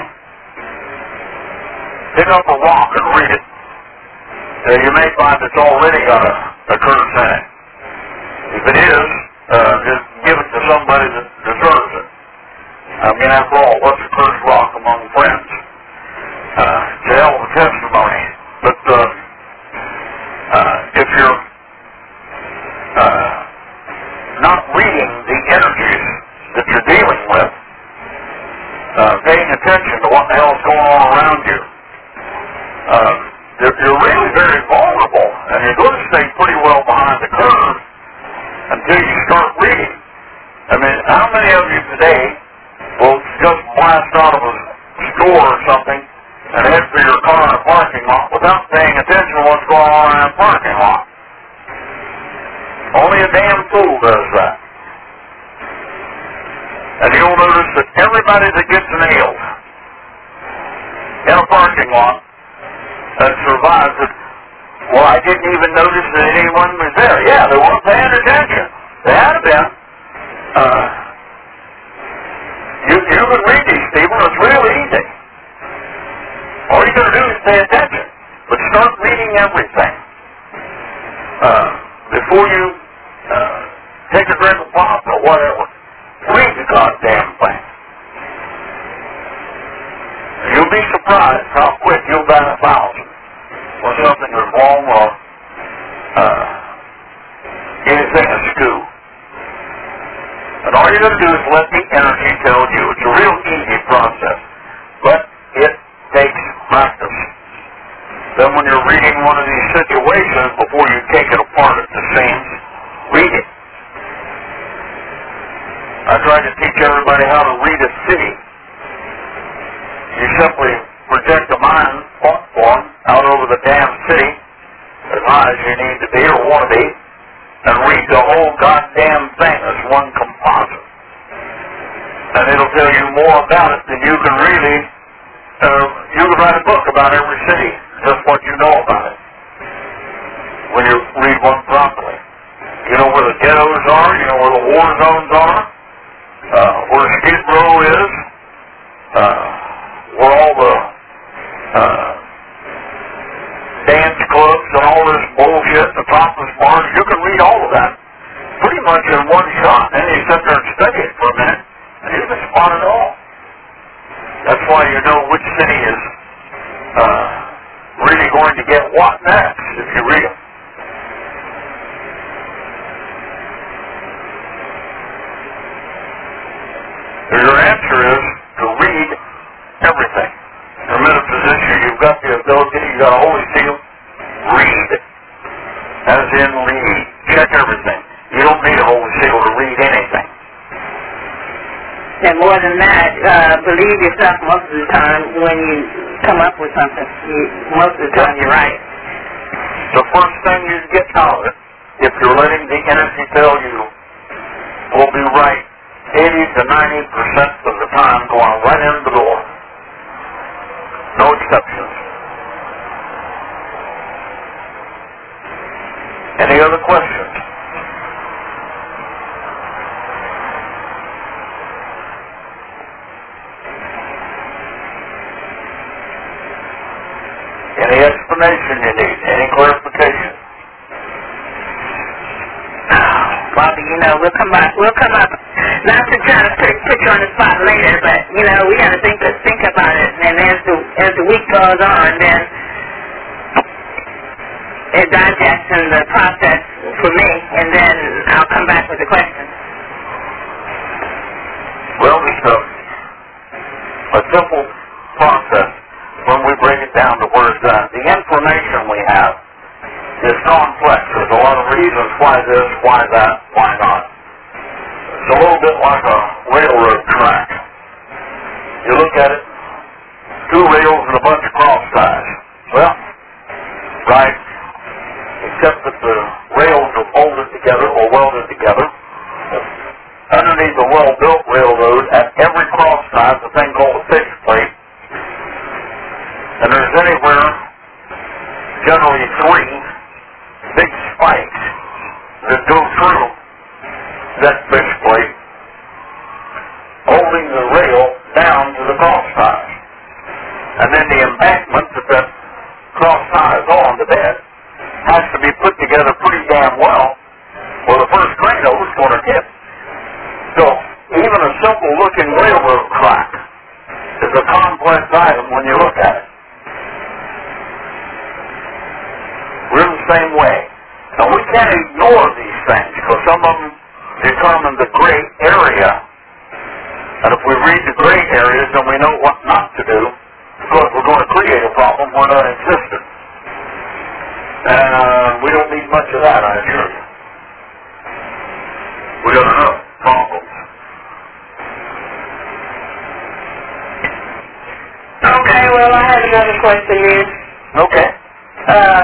Pick up a rock and read it. Uh, you may find it's already got a, a curse in it. If it is, uh, just give it to somebody that deserves it. I mean, after all, what's a cursed rock among friends? Uh, it's a hell of a testimony. But uh, uh, if you're uh, not reading the energies that you're dealing with, uh, paying attention to what the hell's going on around you, uh, you're, you're really very vulnerable, and you're going to stay pretty well behind the curve until you start reading. I mean, how many of you today will just blast out of a store or something and head for your car in a parking lot without paying attention to what's going on in that parking lot? Only a damn fool does that. And you'll notice that everybody that gets nailed in a parking lot and survives it, well, I didn't even notice that anyone was there. Yeah, they weren't paying attention. They had been. Uh, you, you can read these people. It's real easy. All you got to do is pay attention. But start reading everything. Uh, before you uh, take a drink of pop or whatever, read the goddamn thing. You'll be surprised how quick you'll bat a thousand when something is wrong or uh, anything askew. And all you're going to do is let the energy tell you. It's a real easy process, but it takes practice. Then when you're reading one of these situations, before you take it apart at the seams, read it. I try to teach everybody how to read a city. You simply project a mind platform out over the damn city, as high as you need to be or want to be, and read the whole goddamn thing as one composite. And it'll tell you more about it than you can really, uh, you can write a book about every city, just what you know about it, when you read one properly. You know where the ghettos are, you know where the war zones are, uh, where Skid Row is, uh, where all the uh, dance clubs and all this bullshit, the topless bars, you can read all of that pretty much in one shot. Then you sit there and study it for a minute, and you can spot it all. That's why you know which city is uh, really going to get what next if you read it. Your answer is to read everything. You're a metaphysician, you've got the ability, you've got a holy seal. Read. As in read. Check everything. You don't need a holy seal to read anything. And more than that, uh, believe yourself most of the time when you come up with something. You, most of the time you're right. The first thing you get out of it, if you're letting the energy tell you, will be right eighty to ninety percent of the time going right in the door. No exceptions. Any other questions? information you need? Any clarification? Bobby, you know, we'll come up, we'll come up, not to try to put, put you on the spot later, but, you know, we got to think, think about it, and as the, as the week goes on, then it digests in the process for me, and then I'll come back with the question. Well, it's a, a simple process when we break it down to where it's done. The information we have is complex. There's a lot of reasons why this, why that, why not. It's a little bit like a railroad track. You look at it, two rails and a bunch of cross ties. Well, right, except that the rails are bolted together or welded together. Underneath a well-built railroad, at every cross tie is a thing called a fixed plate. And there's anywhere, generally three, big spikes that go through that fixed plate, holding the rail down to the cross ties. And then the embankment that that cross tie is on, the bed, has to be put together pretty damn well, or the first train over is going to tip. So, even a simple-looking railroad track is a complex item when you look at it. We're the same way. Now, we can't ignore these things, because some of them determine the gray area. And if we read the gray areas, then we know what not to do, because we're going to create a problem where none existed. And uh, we don't need much of that, I assure you. We got enough problems. Okay, well, I have another question here. Okay. Uh,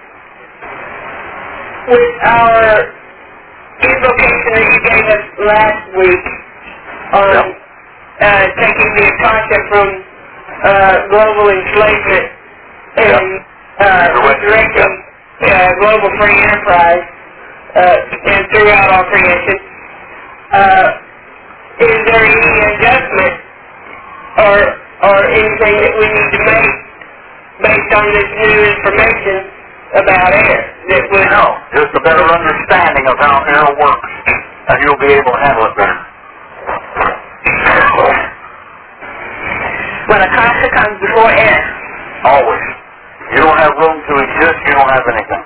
with our invocation that you gave us last week on Yep. uh, taking the Akasha from uh, global enslavement and uh, resurrecting uh, global free enterprise uh, and throughout all creation, uh, is there any adjustment or or anything that we need to make based on this new information about air that would... No, just a better understanding of how air works, and you'll be able to handle it better. When Akasha comes before air. Always. You don't have room to exist, you don't have anything.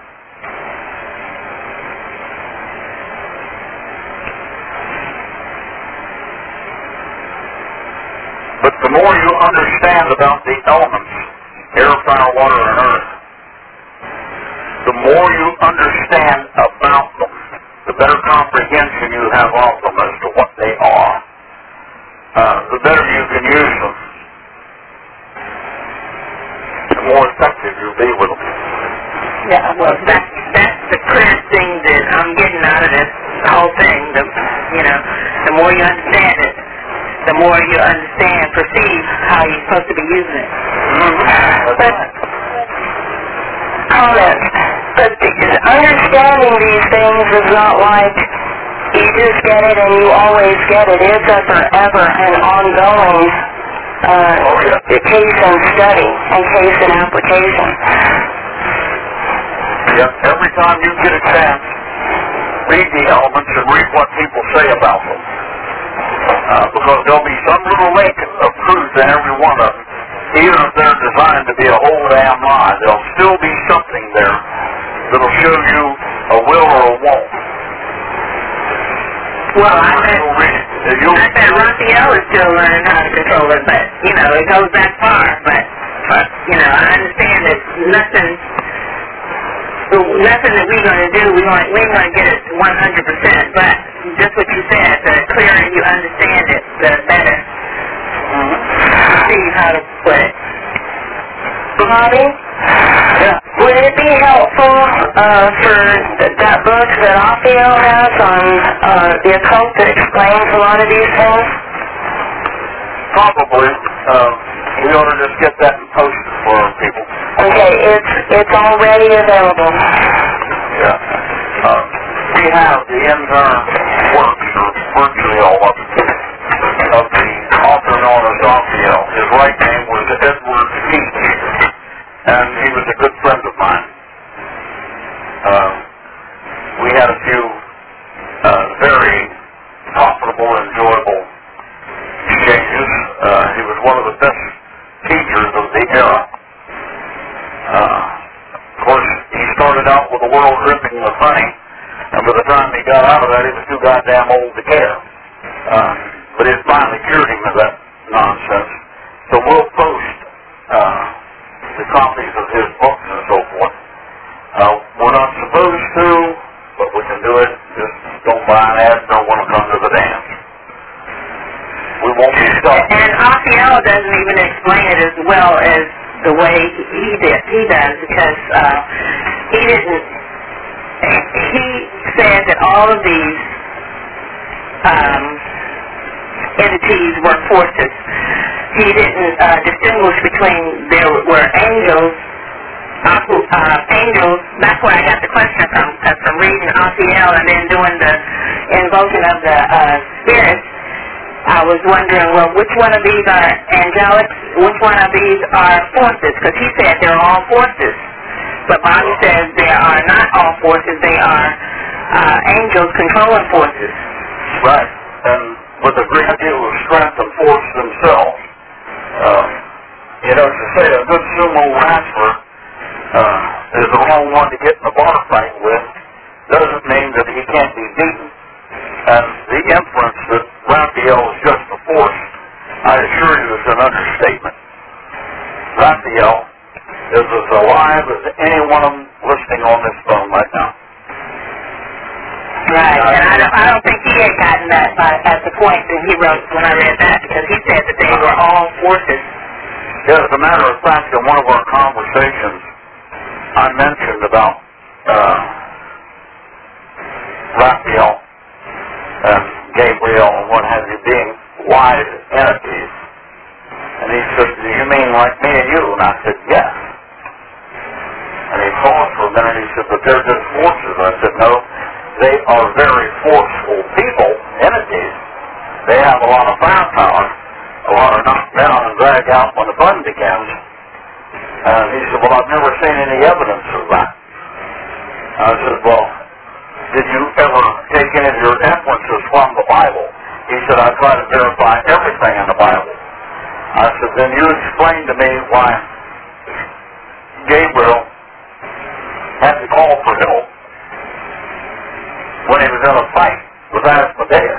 But the more you understand about the elements, air, fire, water, and earth, the more you understand about them, the better comprehension you have of them as to what they are, uh, the better you can use them, the more effective you'll be with them. Yeah, well, that's, that's the clear thing that I'm getting out of this whole thing. The, you know, the more you understand it, the more you understand, perceive how you're supposed to be using it. Mm-hmm. But, comment, but the- understanding these things is not like you just get it and you always get it. It's a forever and ongoing uh, case and study and case and application. Yep, every time you get a chance, read the elements and read what people say about them. Uh, because there'll be some little link of truth in every one of them. Even if they're designed to be a whole damn lie, there'll still be something there that'll show you a will or a won't. Well, I bet, You'll, I bet Raphael is still learning how to control it, but, you know, it goes that far. But, but you know, I understand that nothing, nothing that we're going to do, we want, we ain't going to get it one hundred percent, but just what you said, the clearer you understand it, the better. mm-hmm. See how to put it. Bobby? Yeah. Would it be helpful uh, for th- that book that Raphael has on uh, the occult that explains a lot of these things? Probably. Uh, we ought to just get that and post it for people. Okay, it's it's already available. Yeah. Uh, we have the entire works, or virtually all of it, of the author known as Raphael. His right name was Edward Peach, and he was a good friend world ripping the funny, and by the time he got out of that, he was too goddamn old to care. Uh, but it finally cured him of that nonsense. So we'll post uh, the copies of his books and so forth. Uh, we're not supposed to, but we can do it. Just don't buy an ad, no one will come to the dance. We won't be stopped. And Raphael doesn't even explain it as well as the way he did. He does, because uh, he didn't. He said that all of these um, entities were forces. He didn't uh, distinguish between there were angels. Uh, angels. That's where I got the question from. Because from reading Raphael and then doing the invoking of the uh, spirits, I was wondering, well, which one of these are angelic? Which one of these are forces? Because he said they're all forces. But Bobby says they are not all forces. They are uh, angels controlling forces. Right. And with a great deal of strength and force themselves. Uh, you know, to say a good sumo wrestler uh, is the wrong one to get in a bar fight with doesn't mean that he can't be beaten. And the inference that Raphael is just a force, I assure you, is an understatement. Raphael is as alive as any one of them listening on this phone right now. Right, and I don't, I don't think he had gotten that by, at the point that he wrote when I read that, because he said that they were all forces. Yeah, as a matter of fact, in one of our conversations, I mentioned about uh, Raphael and Gabriel and what have you being wise entities. And he said, do you mean like me and you? And I said, yes. And he paused for a minute and he said, but they're just forces. I said, no, they are very forceful people, entities. They have a lot of firepower, a lot of knock down and drag out when the fun begins. And he said, well, I've never seen any evidence of that. I said, well, did you ever take any of your inferences from the Bible? He said, I try to verify everything in the Bible. I said, then you explain to me why Gabriel had to call for help when he was in a fight with Asmodeus,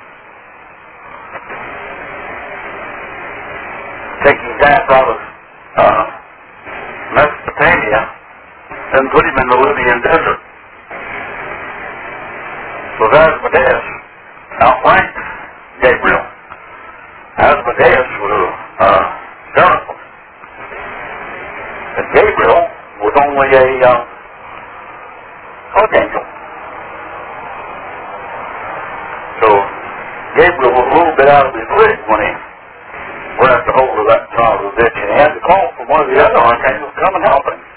taking that out of uh, Mesopotamia and put him in the Libyan desert. So Asmodeus outranked Gabriel. Asmodeus was a uh, seraphim. And Gabriel was only a uh, archangel. So Gabriel was a little bit out of his league when he grabbed a hold of that son of a bitch, and he had to call for one of the other archangels to come and help him.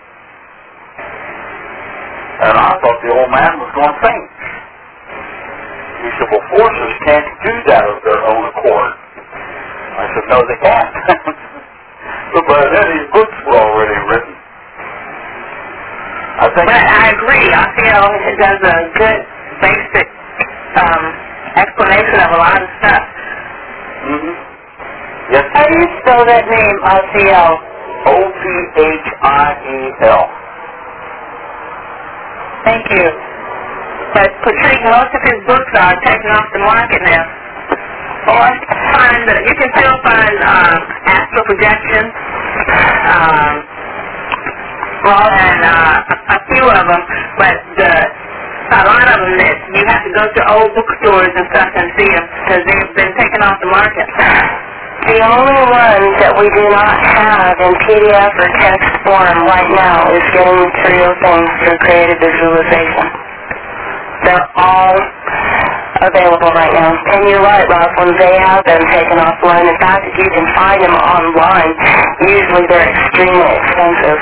And I thought the old man was going to faint. He said, well, forces can't do that of their own accord. I said, no, they can't. But by then, his books were already written. I think. But I agree. I feel it does a good basic um, explanation of a lot of stuff. Mm-hmm. Yes. How do you spell that name, Raphael? O P H I E L. Thank you. But Patrick, most of his books are taken off the market now. Or find the, you can still find um, astral projection, um, well, and uh, a few of them, but the, a lot of them that you have to go to old bookstores and stuff and see them because they've been taken off the market. The only ones that we do not have in P D F or text form right now is Getting Material Things through Creative Visualization. They're all available right now. And you're right, Rosalind, they have been taken offline. In fact, if you can find them online, usually they're extremely expensive.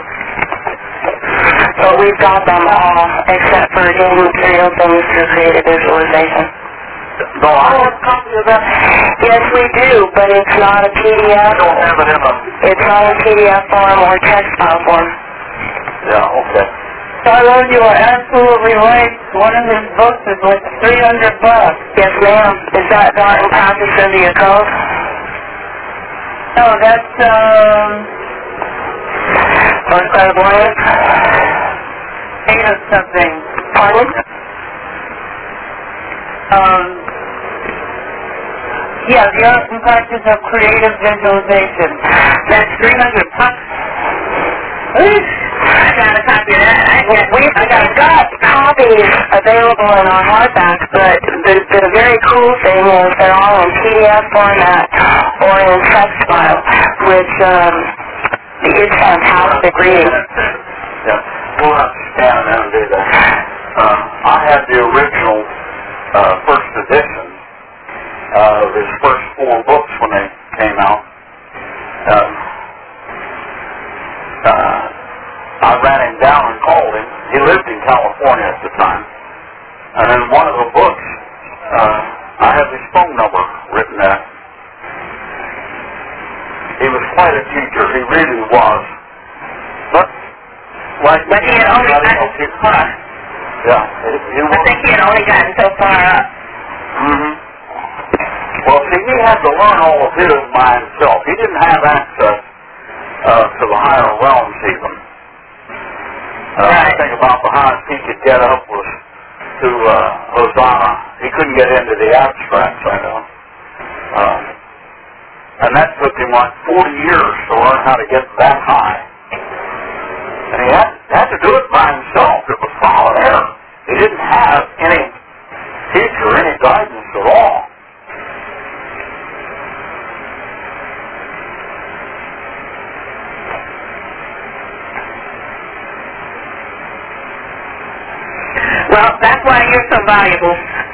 But we've got them all, except for Getting Material Things through Creative Visualization. No, I have a copy of that. Yes, we do, but it's not a P D F. I don't have it in a... It's not a P D F form or text file form. Yeah, okay. Carlos, you are absolutely right. One of his books is like three hundred bucks. Yes, ma'am. Is that Art and Practice of the Occult? No, that's, um... Or Clairvoyance? Eight of something. Pardon? Um, yeah, the art and practice of creative visualization. That's three hundred bucks. I got a copy of that. I got, We've I got, got copies available in our hardback, but the, the very cool thing is they're all in P D F format or in text file, which um, is fantastic reading. Yeah, we'll have to stand there and do that. Um, I had the original uh, first edition of his first four books when they came out. Um, uh, I ran him down and called him. He lived in California at the time. And in one of the books, uh, I have his phone number written there. He was quite a teacher. He really was. But, like... But he had only gotten so far. Yeah. He, he I think he had only gotten so far up. Mm-hmm. Well, see, he had to learn all of his by himself. He didn't have access uh, to the higher realms even. Uh, right. I think about the highest he could get up was to uh, Hosanna. He couldn't get into the abstracts, I know. Uh, and that took him like forty years to learn how to get that high. And he had, had to do it by himself. It was trial and error. He didn't have any teacher, any guidance at all. Well, that's why you're so valuable.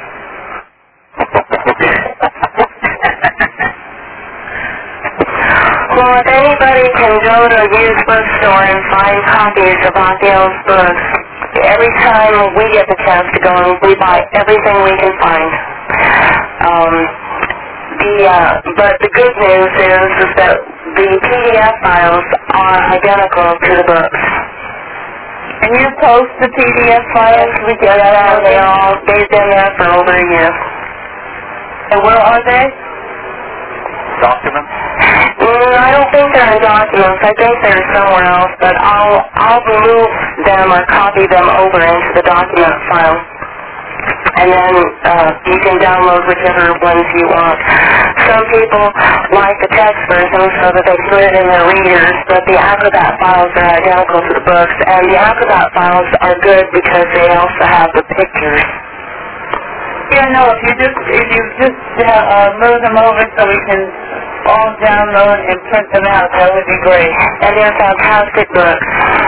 Well, if anybody can go to a used bookstore and find copies of Raphael's books, every time we get the chance to go, we buy everything we can find. Um, the uh, but the good news is, is that the P D F files are identical to the books. And you post the P D F files we get Yeah, they all, they've been there for over a year. And where are they? Documents? Mm, I don't think they're in documents. I think they're somewhere else, but I'll I'll remove them or copy them over into the document file. And then uh, you can download whichever ones you want. Some people like the text version so that they put it in their readers, but the Acrobat files are identical to the books, and the Acrobat files are good because they also have the pictures. Yeah, no, if you just, if you just uh, uh, move them over so we can all download and print them out, that would be great. And they're fantastic books.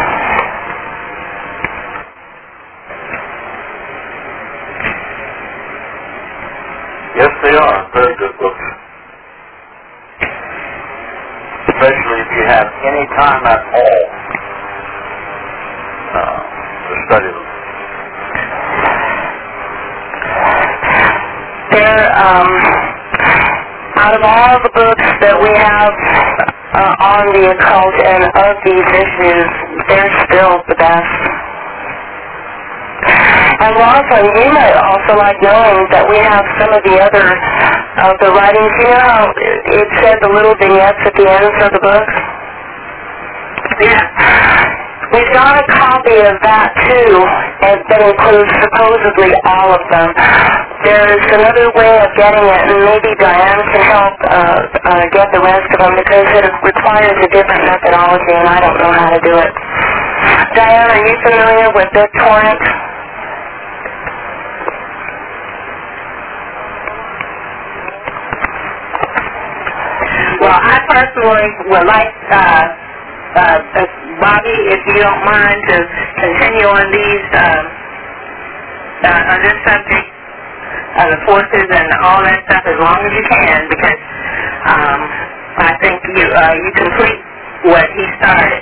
Yes, they are. Very good books. Especially if you have any time at all uh, to study them. They're, um, out of all the books that we have uh, on the occult and of these issues, they're still the best. And Rosalind, you might also like knowing that we have some of the other of the writings. You know how it said the little vignettes at the ends of the books? Yeah. We've got a copy of that too, and that includes supposedly all of them. There's another way of getting it, and maybe Diane can help uh, uh, get the rest of them because it requires a different methodology, and I don't know how to do it. Diane, are you familiar with BitTorrent? Well, I personally would like uh, uh, uh, Bobby, if you don't mind, to continue on these uh, uh, on this subject of the forces and all that stuff as long as you can, because um, I think you uh, you complete what he started.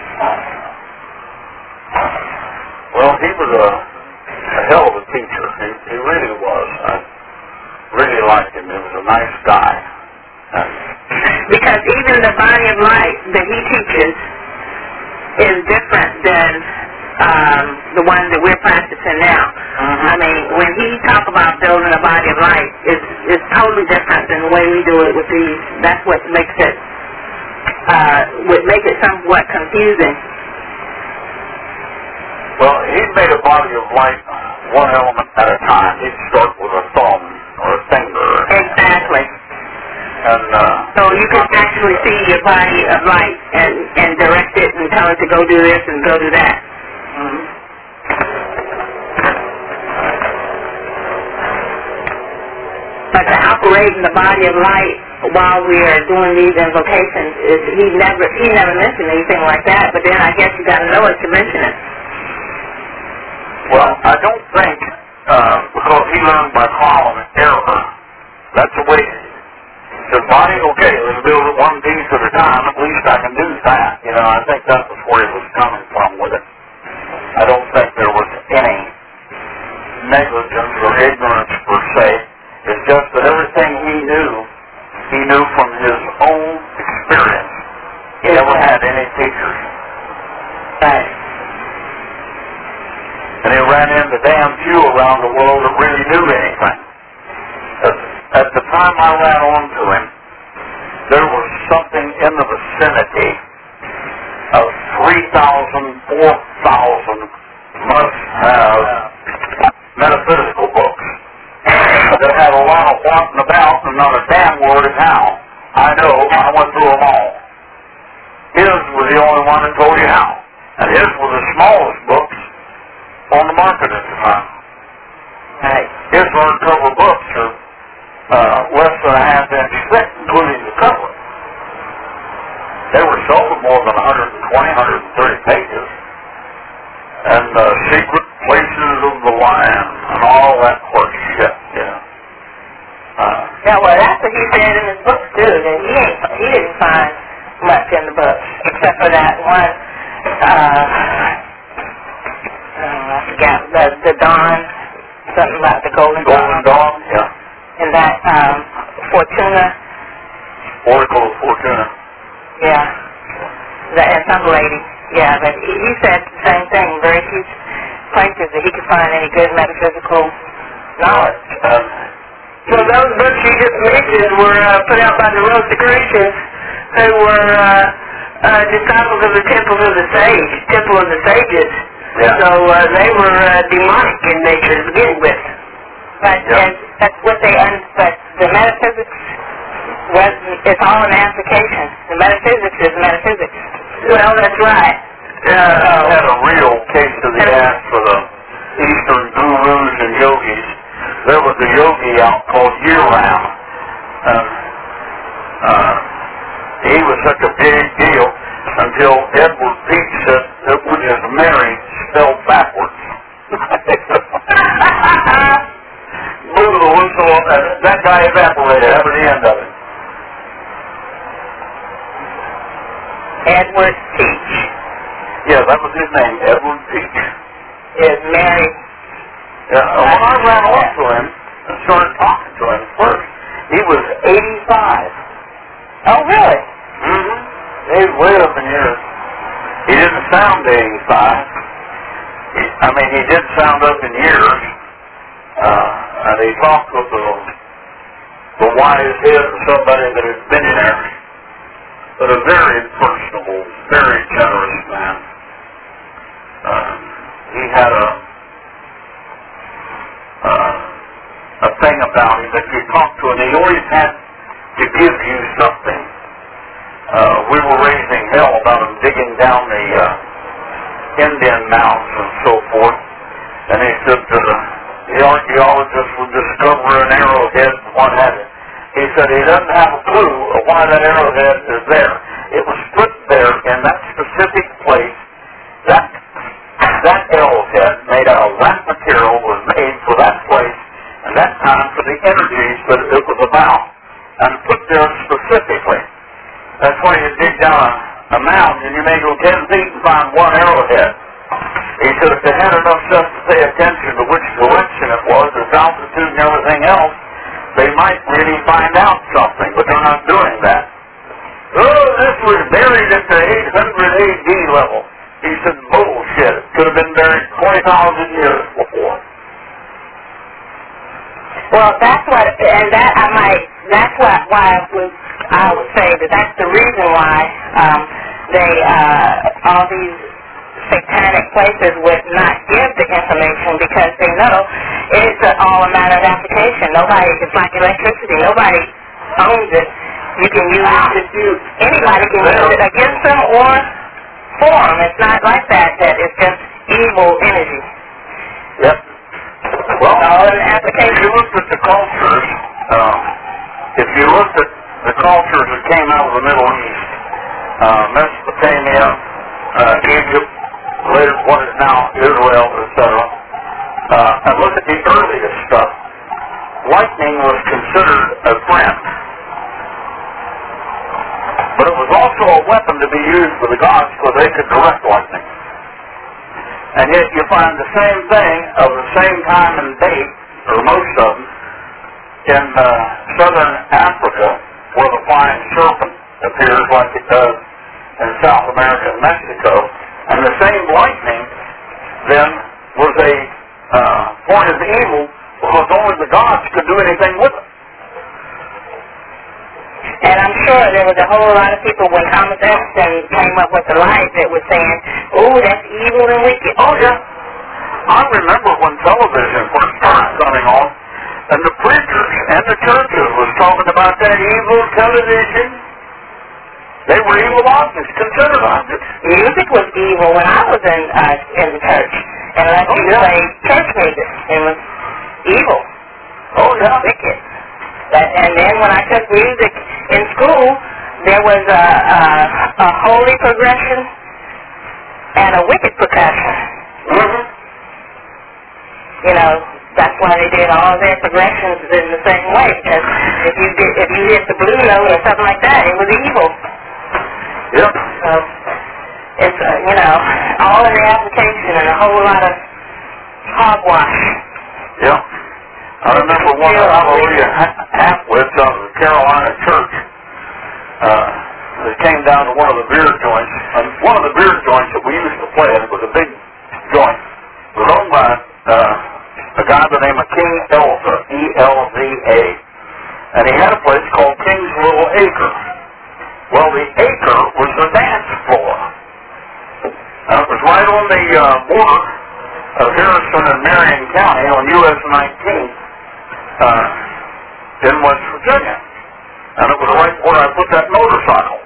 Well, he was a, a hell of a teacher. He, he really was. I really liked him. He was a nice guy. And because even the body of light that he teaches is different than um, the one that we're practicing now. Mm-hmm. I mean, when he talk about building a body of light, it's, it's totally different than the way we do it with these. That's what makes it, uh, would make it somewhat confusing. Well, he made a body of light one element at a time. He'd start with a thumb or a finger. Exactly. And, uh... So you can actually see your body of light and, and direct it and tell it to go do this and go do that. Mm-hmm. But to operate in the body of light while we are doing these invocations, is he never he never mentioned anything like that, but then I guess you got to know it to mention it. Well, I don't think, uh, because he learned by trial and error. That's the way, the body, okay, let's build it one piece at a time, at least I can do that. You know, I think that was where he was coming from with it. I don't think there was any negligence or ignorance per se. It's just that everything he knew, he knew from his own experience. He never had any teachers. Right. And he ran into damn few around the world that really knew anything. At, at the time I ran onto him, there was something in the vicinity of three thousand, four thousand must-have metaphysical books that had a lot of what and about and not a damn word of how. I know, I went through them all. His was the only one that told you how. And his was the smallest books on the market at the time. Right. His hardcover books are uh, less than a half inch thick, including the cover. They were sold at more than one hundred twenty, one hundred thirty pages. And uh, secret places of the land and all that horse shit, you know. Uh, Yeah, well, that's what he said in his books, too, that he ain't, he didn't find much in the books, except for that one, uh, I forgot, the, the Dawn, something about the Golden Dawn. Golden Dawn, yeah. And that, um, Fortuna. Oracle of Fortuna. Yeah. That, and some lady. Yeah, but he, he said the same thing, very few places that he could find any good metaphysical knowledge. Um, Well, those books you just mentioned were uh, put out by the Rosicrucians, who were uh, uh, disciples of the Temple of the Sage, Temple of the Sages. Yeah. So uh, they were uh, demonic in nature to begin with. But Yeah. and that's what they, un but the metaphysics, was, it's all an application. The metaphysics is metaphysics. Well, that's right. I Uh, had a real case of the ass for the Eastern gurus and yogis. There was a yogi out called Year Round. Uh, uh, he was such a big deal until Edward Peach said it was just Mary spelled backwards. Blew the whistle, and that guy evaporated after the end of it. Edward Peach Yeah, that was his name, Edward Peach. is married. Yeah, and when I ran onto him and started talking to him first, he was eighty-five. Oh, really? Mm-hmm. He's way up in years. He didn't sound eighty-five. He, I mean, he did sound up in years. Uh, and he talked with the, the wise head of somebody that had been there. But a very personable, very generous man. Uh, he had a uh, a thing about him that you talked to him. He always had to give you something. Uh, we were raising hell about him digging down the uh, Indian mounds and so forth. And he said uh, the archaeologist would discover an arrowhead and what have you. He said he doesn't have a clue of why that arrowhead is there. It was put there in that specific place. That that arrowhead made out of that material was made for that place and that time for the energies that it was about and put there specifically. That's why you dig down a, a mountain and you may go ten feet and find one arrowhead. He said if they had enough sense to pay attention to which direction it was, its altitude and everything else, they might really find out something, but they're not doing that. Oh, this was buried at the eight hundred A D level. He said, bullshit. It could have been buried twenty thousand years before. Well, that's what, and that I might, that's what, why I would, I would say that that's the reason why um, they, uh, all these satanic places would not information because they know it's uh, all a matter of application. Nobody, it's like electricity. Nobody owns it. You can use it to do, anybody can use it against them or for them. It's not like that, that it's just evil energy. Yep. Well, it's all an if application. you looked at the cultures, uh, if you looked at the cultures that came out of the Middle East, uh, Mesopotamia, uh, Egypt, later what is now Israel, et cetera, uh, and look at the earliest stuff, lightning was considered a friend. But it was also a weapon to be used for the gods because they could direct lightning. And yet you find the same thing of the same time and date, or most of them, in uh, southern Africa, where the flying serpent appears like it does in South America and Mexico. And the same lightning then was a uh, point of evil because only the gods could do anything with it. And I'm sure there was a whole lot of people when Thomas Edison came up with the light that was saying, "Oh, that's evil and wicked." Oh, yeah. I remember when television first started coming on, and the preachers and the churches was talking about that evil television. They were evil objects, considered objects. Music was evil when I was in uh, in the church. And unless you Oh, yeah. played church music, it was evil. Oh, yeah. Wicked. That, and then when I took music in school, there was a, a, a holy progression and a wicked percussion. Mm-hmm. You know, that's why they did all their progressions in the same way. Because if you did, if you hit the blue note or something like that, it was evil. Yep. So it's uh, you know, all in the application and a whole lot of hogwash. Yep. I remember one of the Hallelujah half-wits out of the Carolina church uh, that came down to one of the beer joints. And one of the beer joints that we used to play at, it was a big joint. It was owned by uh, a guy by the name of King Elza, E L Z A. And he had a place called King's Little Acre. Well, the acre was the dance floor. And it was right on the uh, border of Harrison and Marion County on U S nineteen. Uh, in West Virginia. And it was right where I put that motorcycle.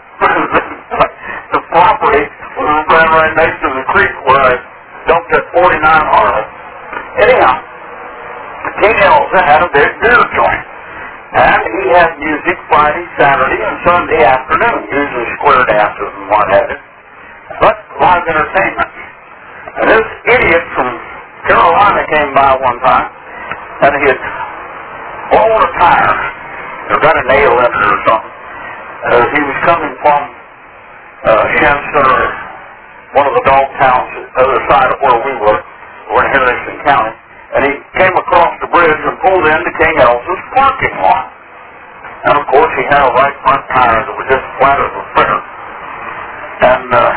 The property was right, right next to the creek where I dumped that forty-nine Harley. Anyhow, King Elza had a big beer joint. And he had music Friday, Saturday, and Sunday afternoon, usually square dances and what have you. But live entertainment. And this idiot from Carolina came by one time, and he had blown a tire, or got a nail in it or something. Uh, he was coming from uh, Shenster, or one of the dog towns on the other side of where we were. We're in Harrison County. And he came across the bridge and pulled into King Elza's parking lot. And of course he had a right front tire that was just flat as a fritter. And uh,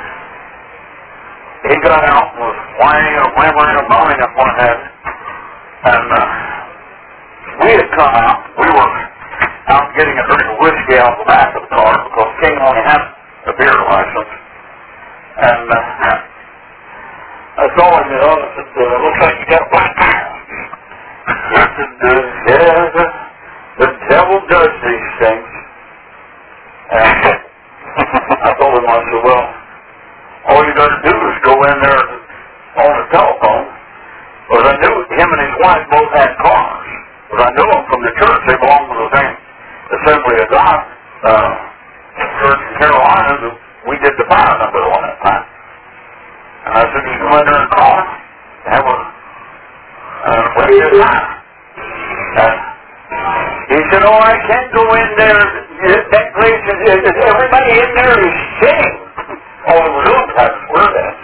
he got out and was whining and whimpering and moaning and what have you. And uh, we had come out, we were out getting a drink of whiskey out the back of the car because King only had a beer license. And uh, I saw him, you know, and I said, uh, looks like you got a black tire. He said, uh, yeah, the, the devil does these things. And I told him, I said, well, all you got to do is go in there on the telephone. Because I knew him and his wife both had cars. Because I knew them from the church. They belonged to the same Assembly of God uh, church in Carolina that we did the fire number on that time. And I said, just go in there and call him. Have a uh, what's your time? And he said, oh, I can't go in there. That place is, is everybody in there is sitting. All we were doing was having swear dance.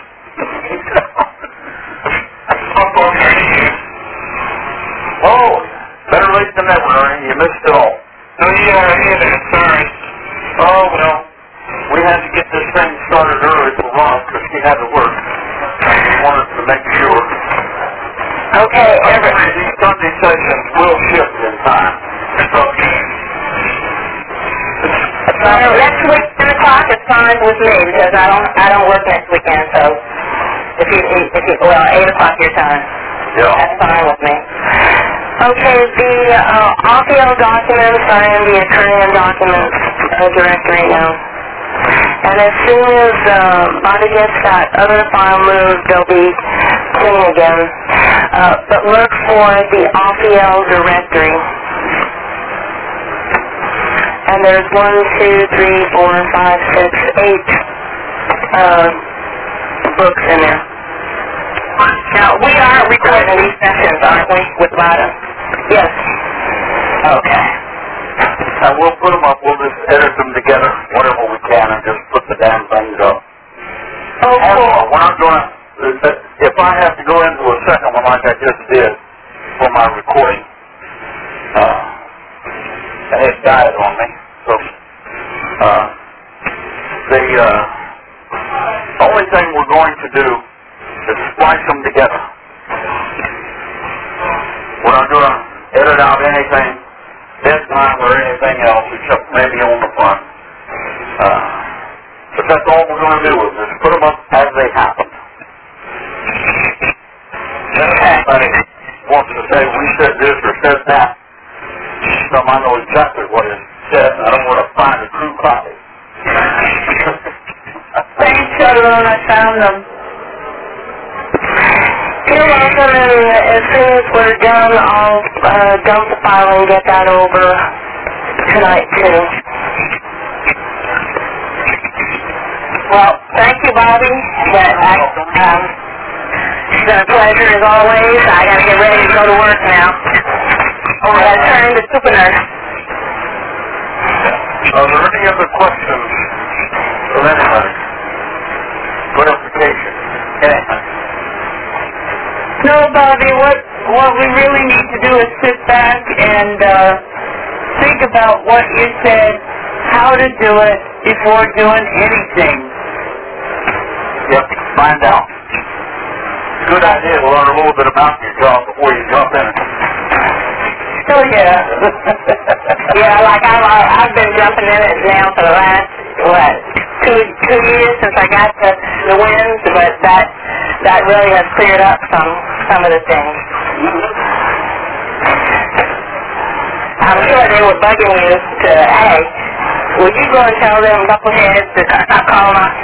Oh, better late than never, Ernie. You missed it all. Oh, yeah, I hear that. Sorry. Oh, well, we had to get this thing started early for Ron because he had to work. We wanted to make sure. Okay, every, Every these Sunday sessions will shift in time. Okay. uh, next week, ten o'clock is fine with me because I don't I don't work next weekend. So if you if well, eight o'clock your time. Yeah. That's fine with me. Okay, the uh, R P L documents are in the Attorney documents uh, directory now. And as soon as uh, Bobby gets that other file moved, they'll be clean again. Uh, but look for the R P L directory. And there's one, two, three, four, five, six, eight uh, books in there. Now, we are recording these sessions, aren't we, with Lada? Yes. Okay. And we'll put them up, we'll just edit them together whenever we can and just put the damn things up. Oh, cool. We're not going to, if I have to go into a second one like I just did for my recording, uh, and it died on me, so, uh, the, uh, only thing we're going to do is splice them together. We're not going to edit out anything, dead time or anything else except maybe on the front. Uh, but that's all we're going to do is just put them up as they happen. Then if anybody wants to say we said this or said that, so I know exactly what it said and I don't want to find a true copy. Thanks, Sharon, I found them. You're welcome, and as soon as we're done, I'll uh, dump the file and get that over tonight, too. Well, thank you, Bobby. But I, um, it's been a pleasure as always. I got to get ready to go to work now. Oh, I got to turn into super nurse. Are there any other questions from anybody? Clarification? Anything? No, Bobby, what, what we really need to do is sit back and uh, think about what you said, how to do it before doing anything. Yep, find out. Good idea to learn a little bit about your job before you jump in it. Oh, yeah. Yeah, like I've, I've been jumping in it now for the last, what, two two years since I got the, the wins, but that that really has cleared up some, some of the things. I'm sure they were bugging you to, hey, would you go and tell them knuckleheads to stop calling us?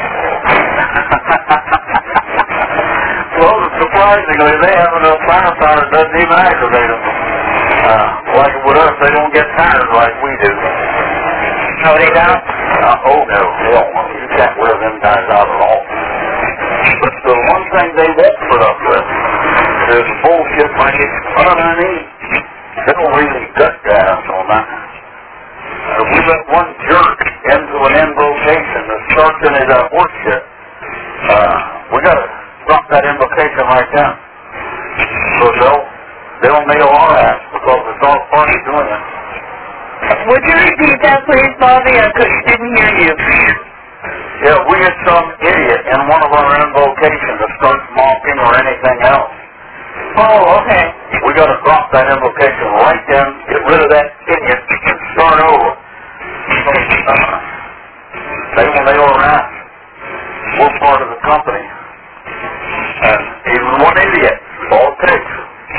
Well, surprisingly, they have enough firepower that doesn't even aggravate them. Uh, like with us, they don't get tired like we do. No, they don't? Uh, oh, no, hell no. You can't wear them guys out at all. But the one thing they won't put up with is bullshit like it's underneath. They don't really gut gas on that. If we let one jerk into an invocation that starts any of that horseshit, uh, we gotta drop that invocation right then. So they'll, they'll nail our ass because it's our party doing it. Would you repeat that, please, Bobby? I couldn't, didn't hear you. Yeah, we get some idiot in one of our invocations that starts mocking or anything else. Oh, okay. We got to drop that invocation right then, get rid of that idiot, and start over. Uh, they will nail our ass. We're part of the company. And even one idiot, that's all it takes.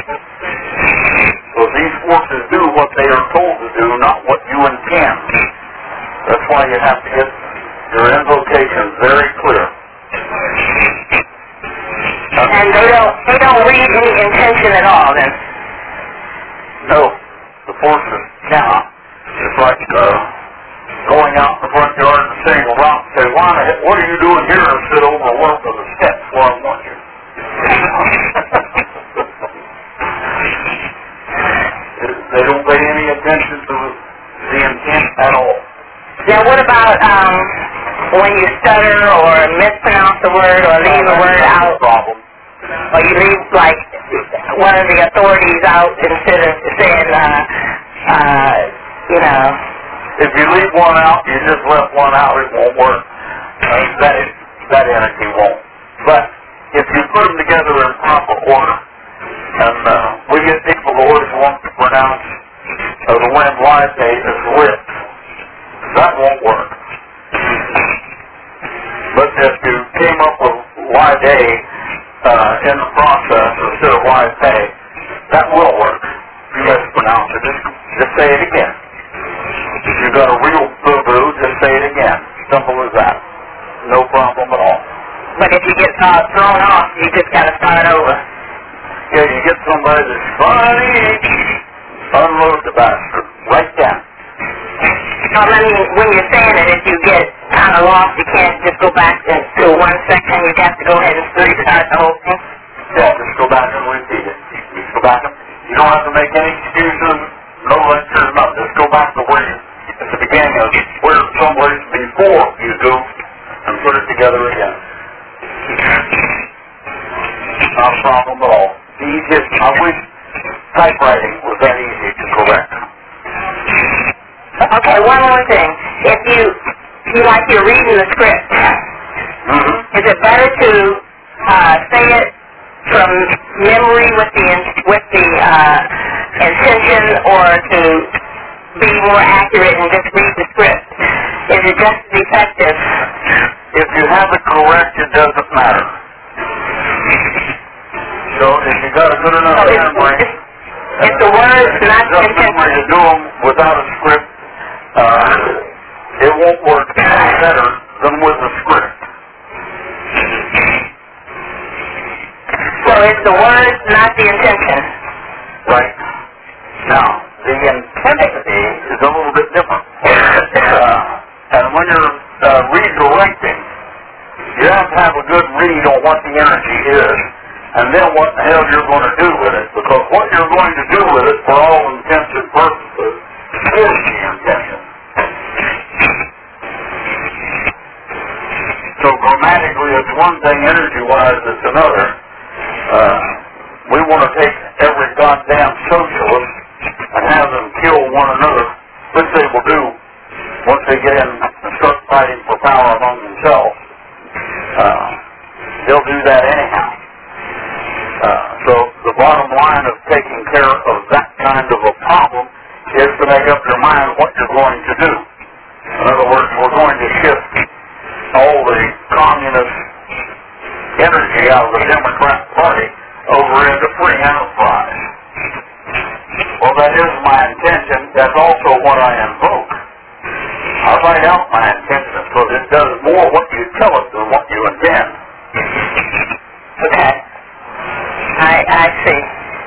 So these forces do what they are told to do, not what you intend. That's why you have to get your invocation very clear. And they don't, they don't read any intention at all, then? No, the forces cannot. It's like uh, going out in the front yard and saying, well, Rob, say, why, what are you doing here and sit over one of the steps where I want you? They don't pay any attention to the intent at all. Now, what about um, when you stutter or mispronounce a word or leave a word out? Problem. Or you leave, like, one of the authorities out instead of saying, uh, uh, you know. If you leave one out, you just left one out, it won't work. Uh, that, that entity won't. But if you put them together in proper order, and uh, we get people who always want to pronounce uh, the wind live day as lips, that won't work. But if you came up with live day uh, in the process instead of why pay, that will work. If you mispronounce it, just, just say it again. If you've got a real boo-boo, just say it again. Simple as that. No problem at all. But if you get uh, thrown off, you just got to start over. Yeah, you get somebody that's funny, unload the bastard. Right down. No, I mean, when you're saying it, if you get kind of lost, you can't just go back to one section. You have to go ahead and restart the whole thing. Yeah, just go back and repeat it. Just go back and, you don't have to make any excuses, no lectures, nothing. Just go back to where you, at the beginning of where someplace before you do, and put it together again. Not a problem at all. The easiest, I wish typewriting was that easy to correct. Okay, one more thing. If you, you like you're reading the script, Mm-hmm. is it better to uh, say it from memory with the with the uh, intention, or to be more accurate and just read the script? Is it just as effective? If you have it correct, it doesn't matter. So if you got a good enough So it's, memory, it's, it's the words, not the enough intention. memory to do them without a script, uh, it won't work any better than with a script. So it's the words, not the intention. Right. Now, the intensity is a little bit different. uh, and when you're uh, redirecting, you have to have a good read on what the energy is, and then what the hell you're going to do with it. Because what you're going to do with it, for all intents and purposes, is the intention. So grammatically it's one thing, energy-wise it's another. Uh, we want to take every goddamn socialist and have them kill one another, which they will do once they get in and start fighting for power among themselves. Uh, they'll do that anyhow. Uh, so the bottom line of taking care of that kind of a problem is to make up your mind what you're going to do. In other words, we're going to shift all the communist energy out of the Democrat Party over into free enterprise. Well, that is my intention. That's also what I invoke. I write out my intention because it does more what you tell it than what you intend. Okay. I, I see.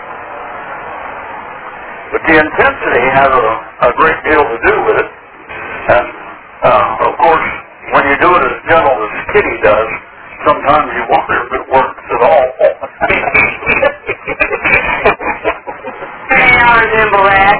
But the intensity has a, a great deal to do with it. And, uh, of course, when you do it as gentle as Kitty does, sometimes you wonder if it works at all. Hey, I remember that.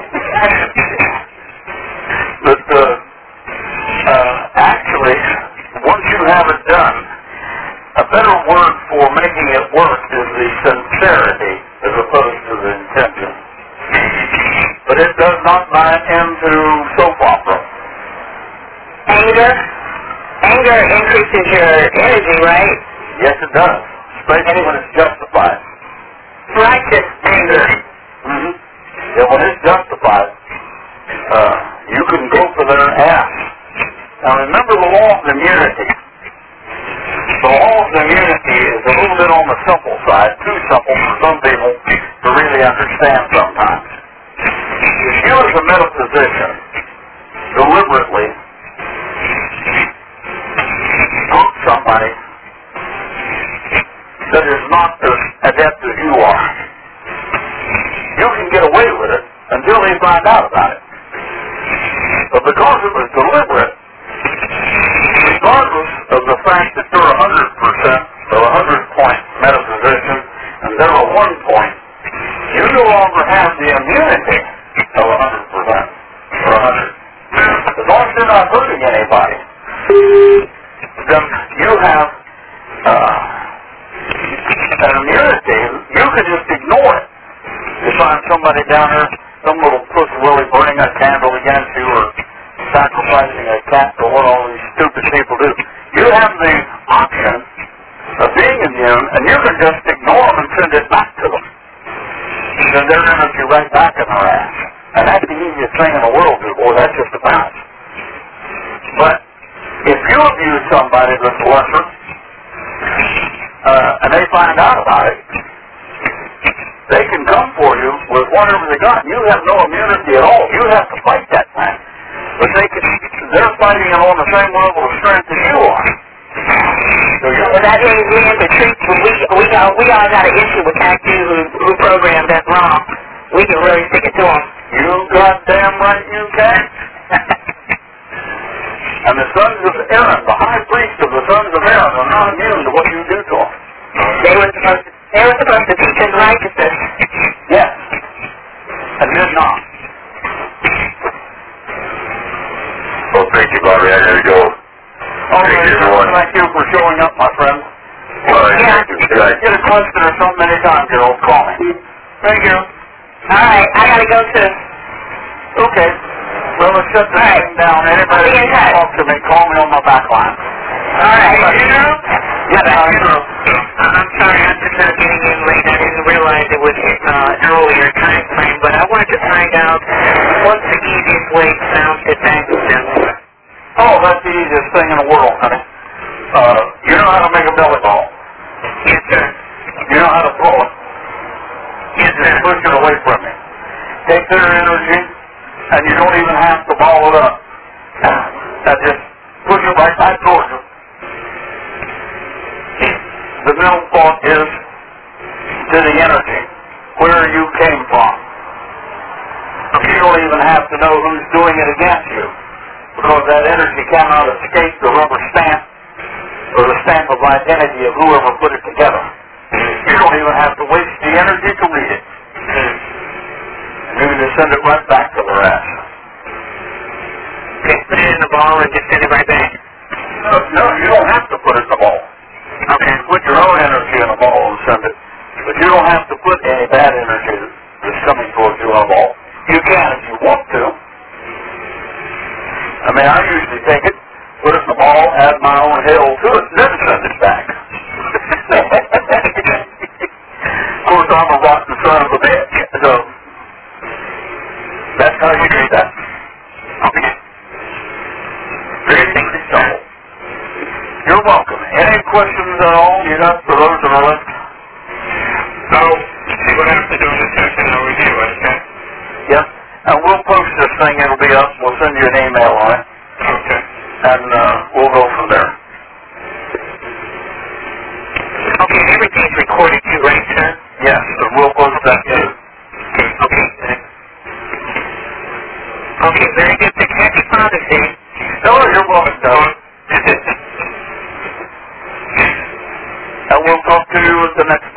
But uh, uh, actually, once you have it done, a better word for making it work is the sincerity as opposed to the intention. But it does not buy into soap opera. Anger? Anger increases your energy, right? Yes, it does, especially when it's justified. Righteous anger. Mm-hmm. Yeah, when it's justified, uh, you can go for their ass. Now remember the law of immunity. The law of immunity is a little bit on the simple side, too simple for some people to really understand sometimes. If you as a metaphysician deliberately put somebody that is not as adept as you are, you can get away with it until they find out about it. But because it was deliberate, regardless of the fact that you're a hundred percent or a hundred point metaphysician and they're a one point, you no longer have the immunity of a hundred percent or a hundred. As long as you're not hurting anybody, then you have uh, an immunity. You can just ignore it. You find somebody down there, some little pussy willie burning a candle against you or sacrificing a cat or what all these stupid people do. You have the option of being immune, and you can just ignore them and send it back to them. Then they're going to be right back in their ass. And that's the easiest thing in the world to do. Boy, that's just a bounce. But if you abuse somebody that's lesser, uh, and they find out about it, whatever they got. You have no immunity at all. You have to fight that thing. But they can, they're fighting it on the same level of strength as you are. So you Well, that means we have to treat, we, we, all, we all got an issue with Act two who, who programmed that wrong. We can really stick it to them. You goddamn right you can. And the sons of Aaron, the high priest of the sons of Aaron, are not immune to what you do to them. They were supposed to, they were supposed to teach us righteousness. Yes. And did not. Well, thank you, Bobby. I gotta go. Oh, thank you, thank you for showing up, my friend. All right, Yeah. thank you. Good night. Get a question or something anytime, Gerald. Call me. Thank you. All right, I gotta go to. Okay. Well, let's shut this All right. thing down. Anybody I'll be in can touch. talk to me, call me on my back line. All right. You know? Yes, I know. I'm sorry, I'm just not getting in late. I didn't realize it was uh, earlier time frame, but I wanted to find out what's the easiest way to bounce it back to them. Oh, that's the easiest thing in the world, honey. Uh, you know how to make a belly ball. Yes, sir. You know how to throw it. Yes, sir. Just push it away from you. Take their energy, and you don't even have to ball it up. And just push it right back towards you. The middle thought is to the energy, where you came from. You don't even have to know who's doing it against you, because that energy cannot escape the rubber stamp or the stamp of identity of whoever put it together. You don't even have to waste the energy to read it. And you can just send it right back to their ass. Okay, put it in the ball and just send it right back. No, no, you don't have to put it in the ball. Okay. Put your own energy in a ball and send it. But you don't have to put any bad energy that's coming towards you in a ball. You can if you want to. I mean, I usually take it, put it in the ball, add my own hell to it, then send it back. Of course, I'm a rotten son of a bitch, so that's how you do that. Okay. Very simple. You're welcome. Any questions at all you got for those on the list? No. See what happens during the session. I'll review it, okay? Yep. And we'll post this thing. It'll be up. We'll send you an email on it. Okay. And uh, we'll go from there. Okay, everything's recorded too, right, sir? Yes. And we'll post that too. Okay. Okay, very good. Thank you. Happy Father's Day. No, you're welcome, Doug. And we'll talk to you at the next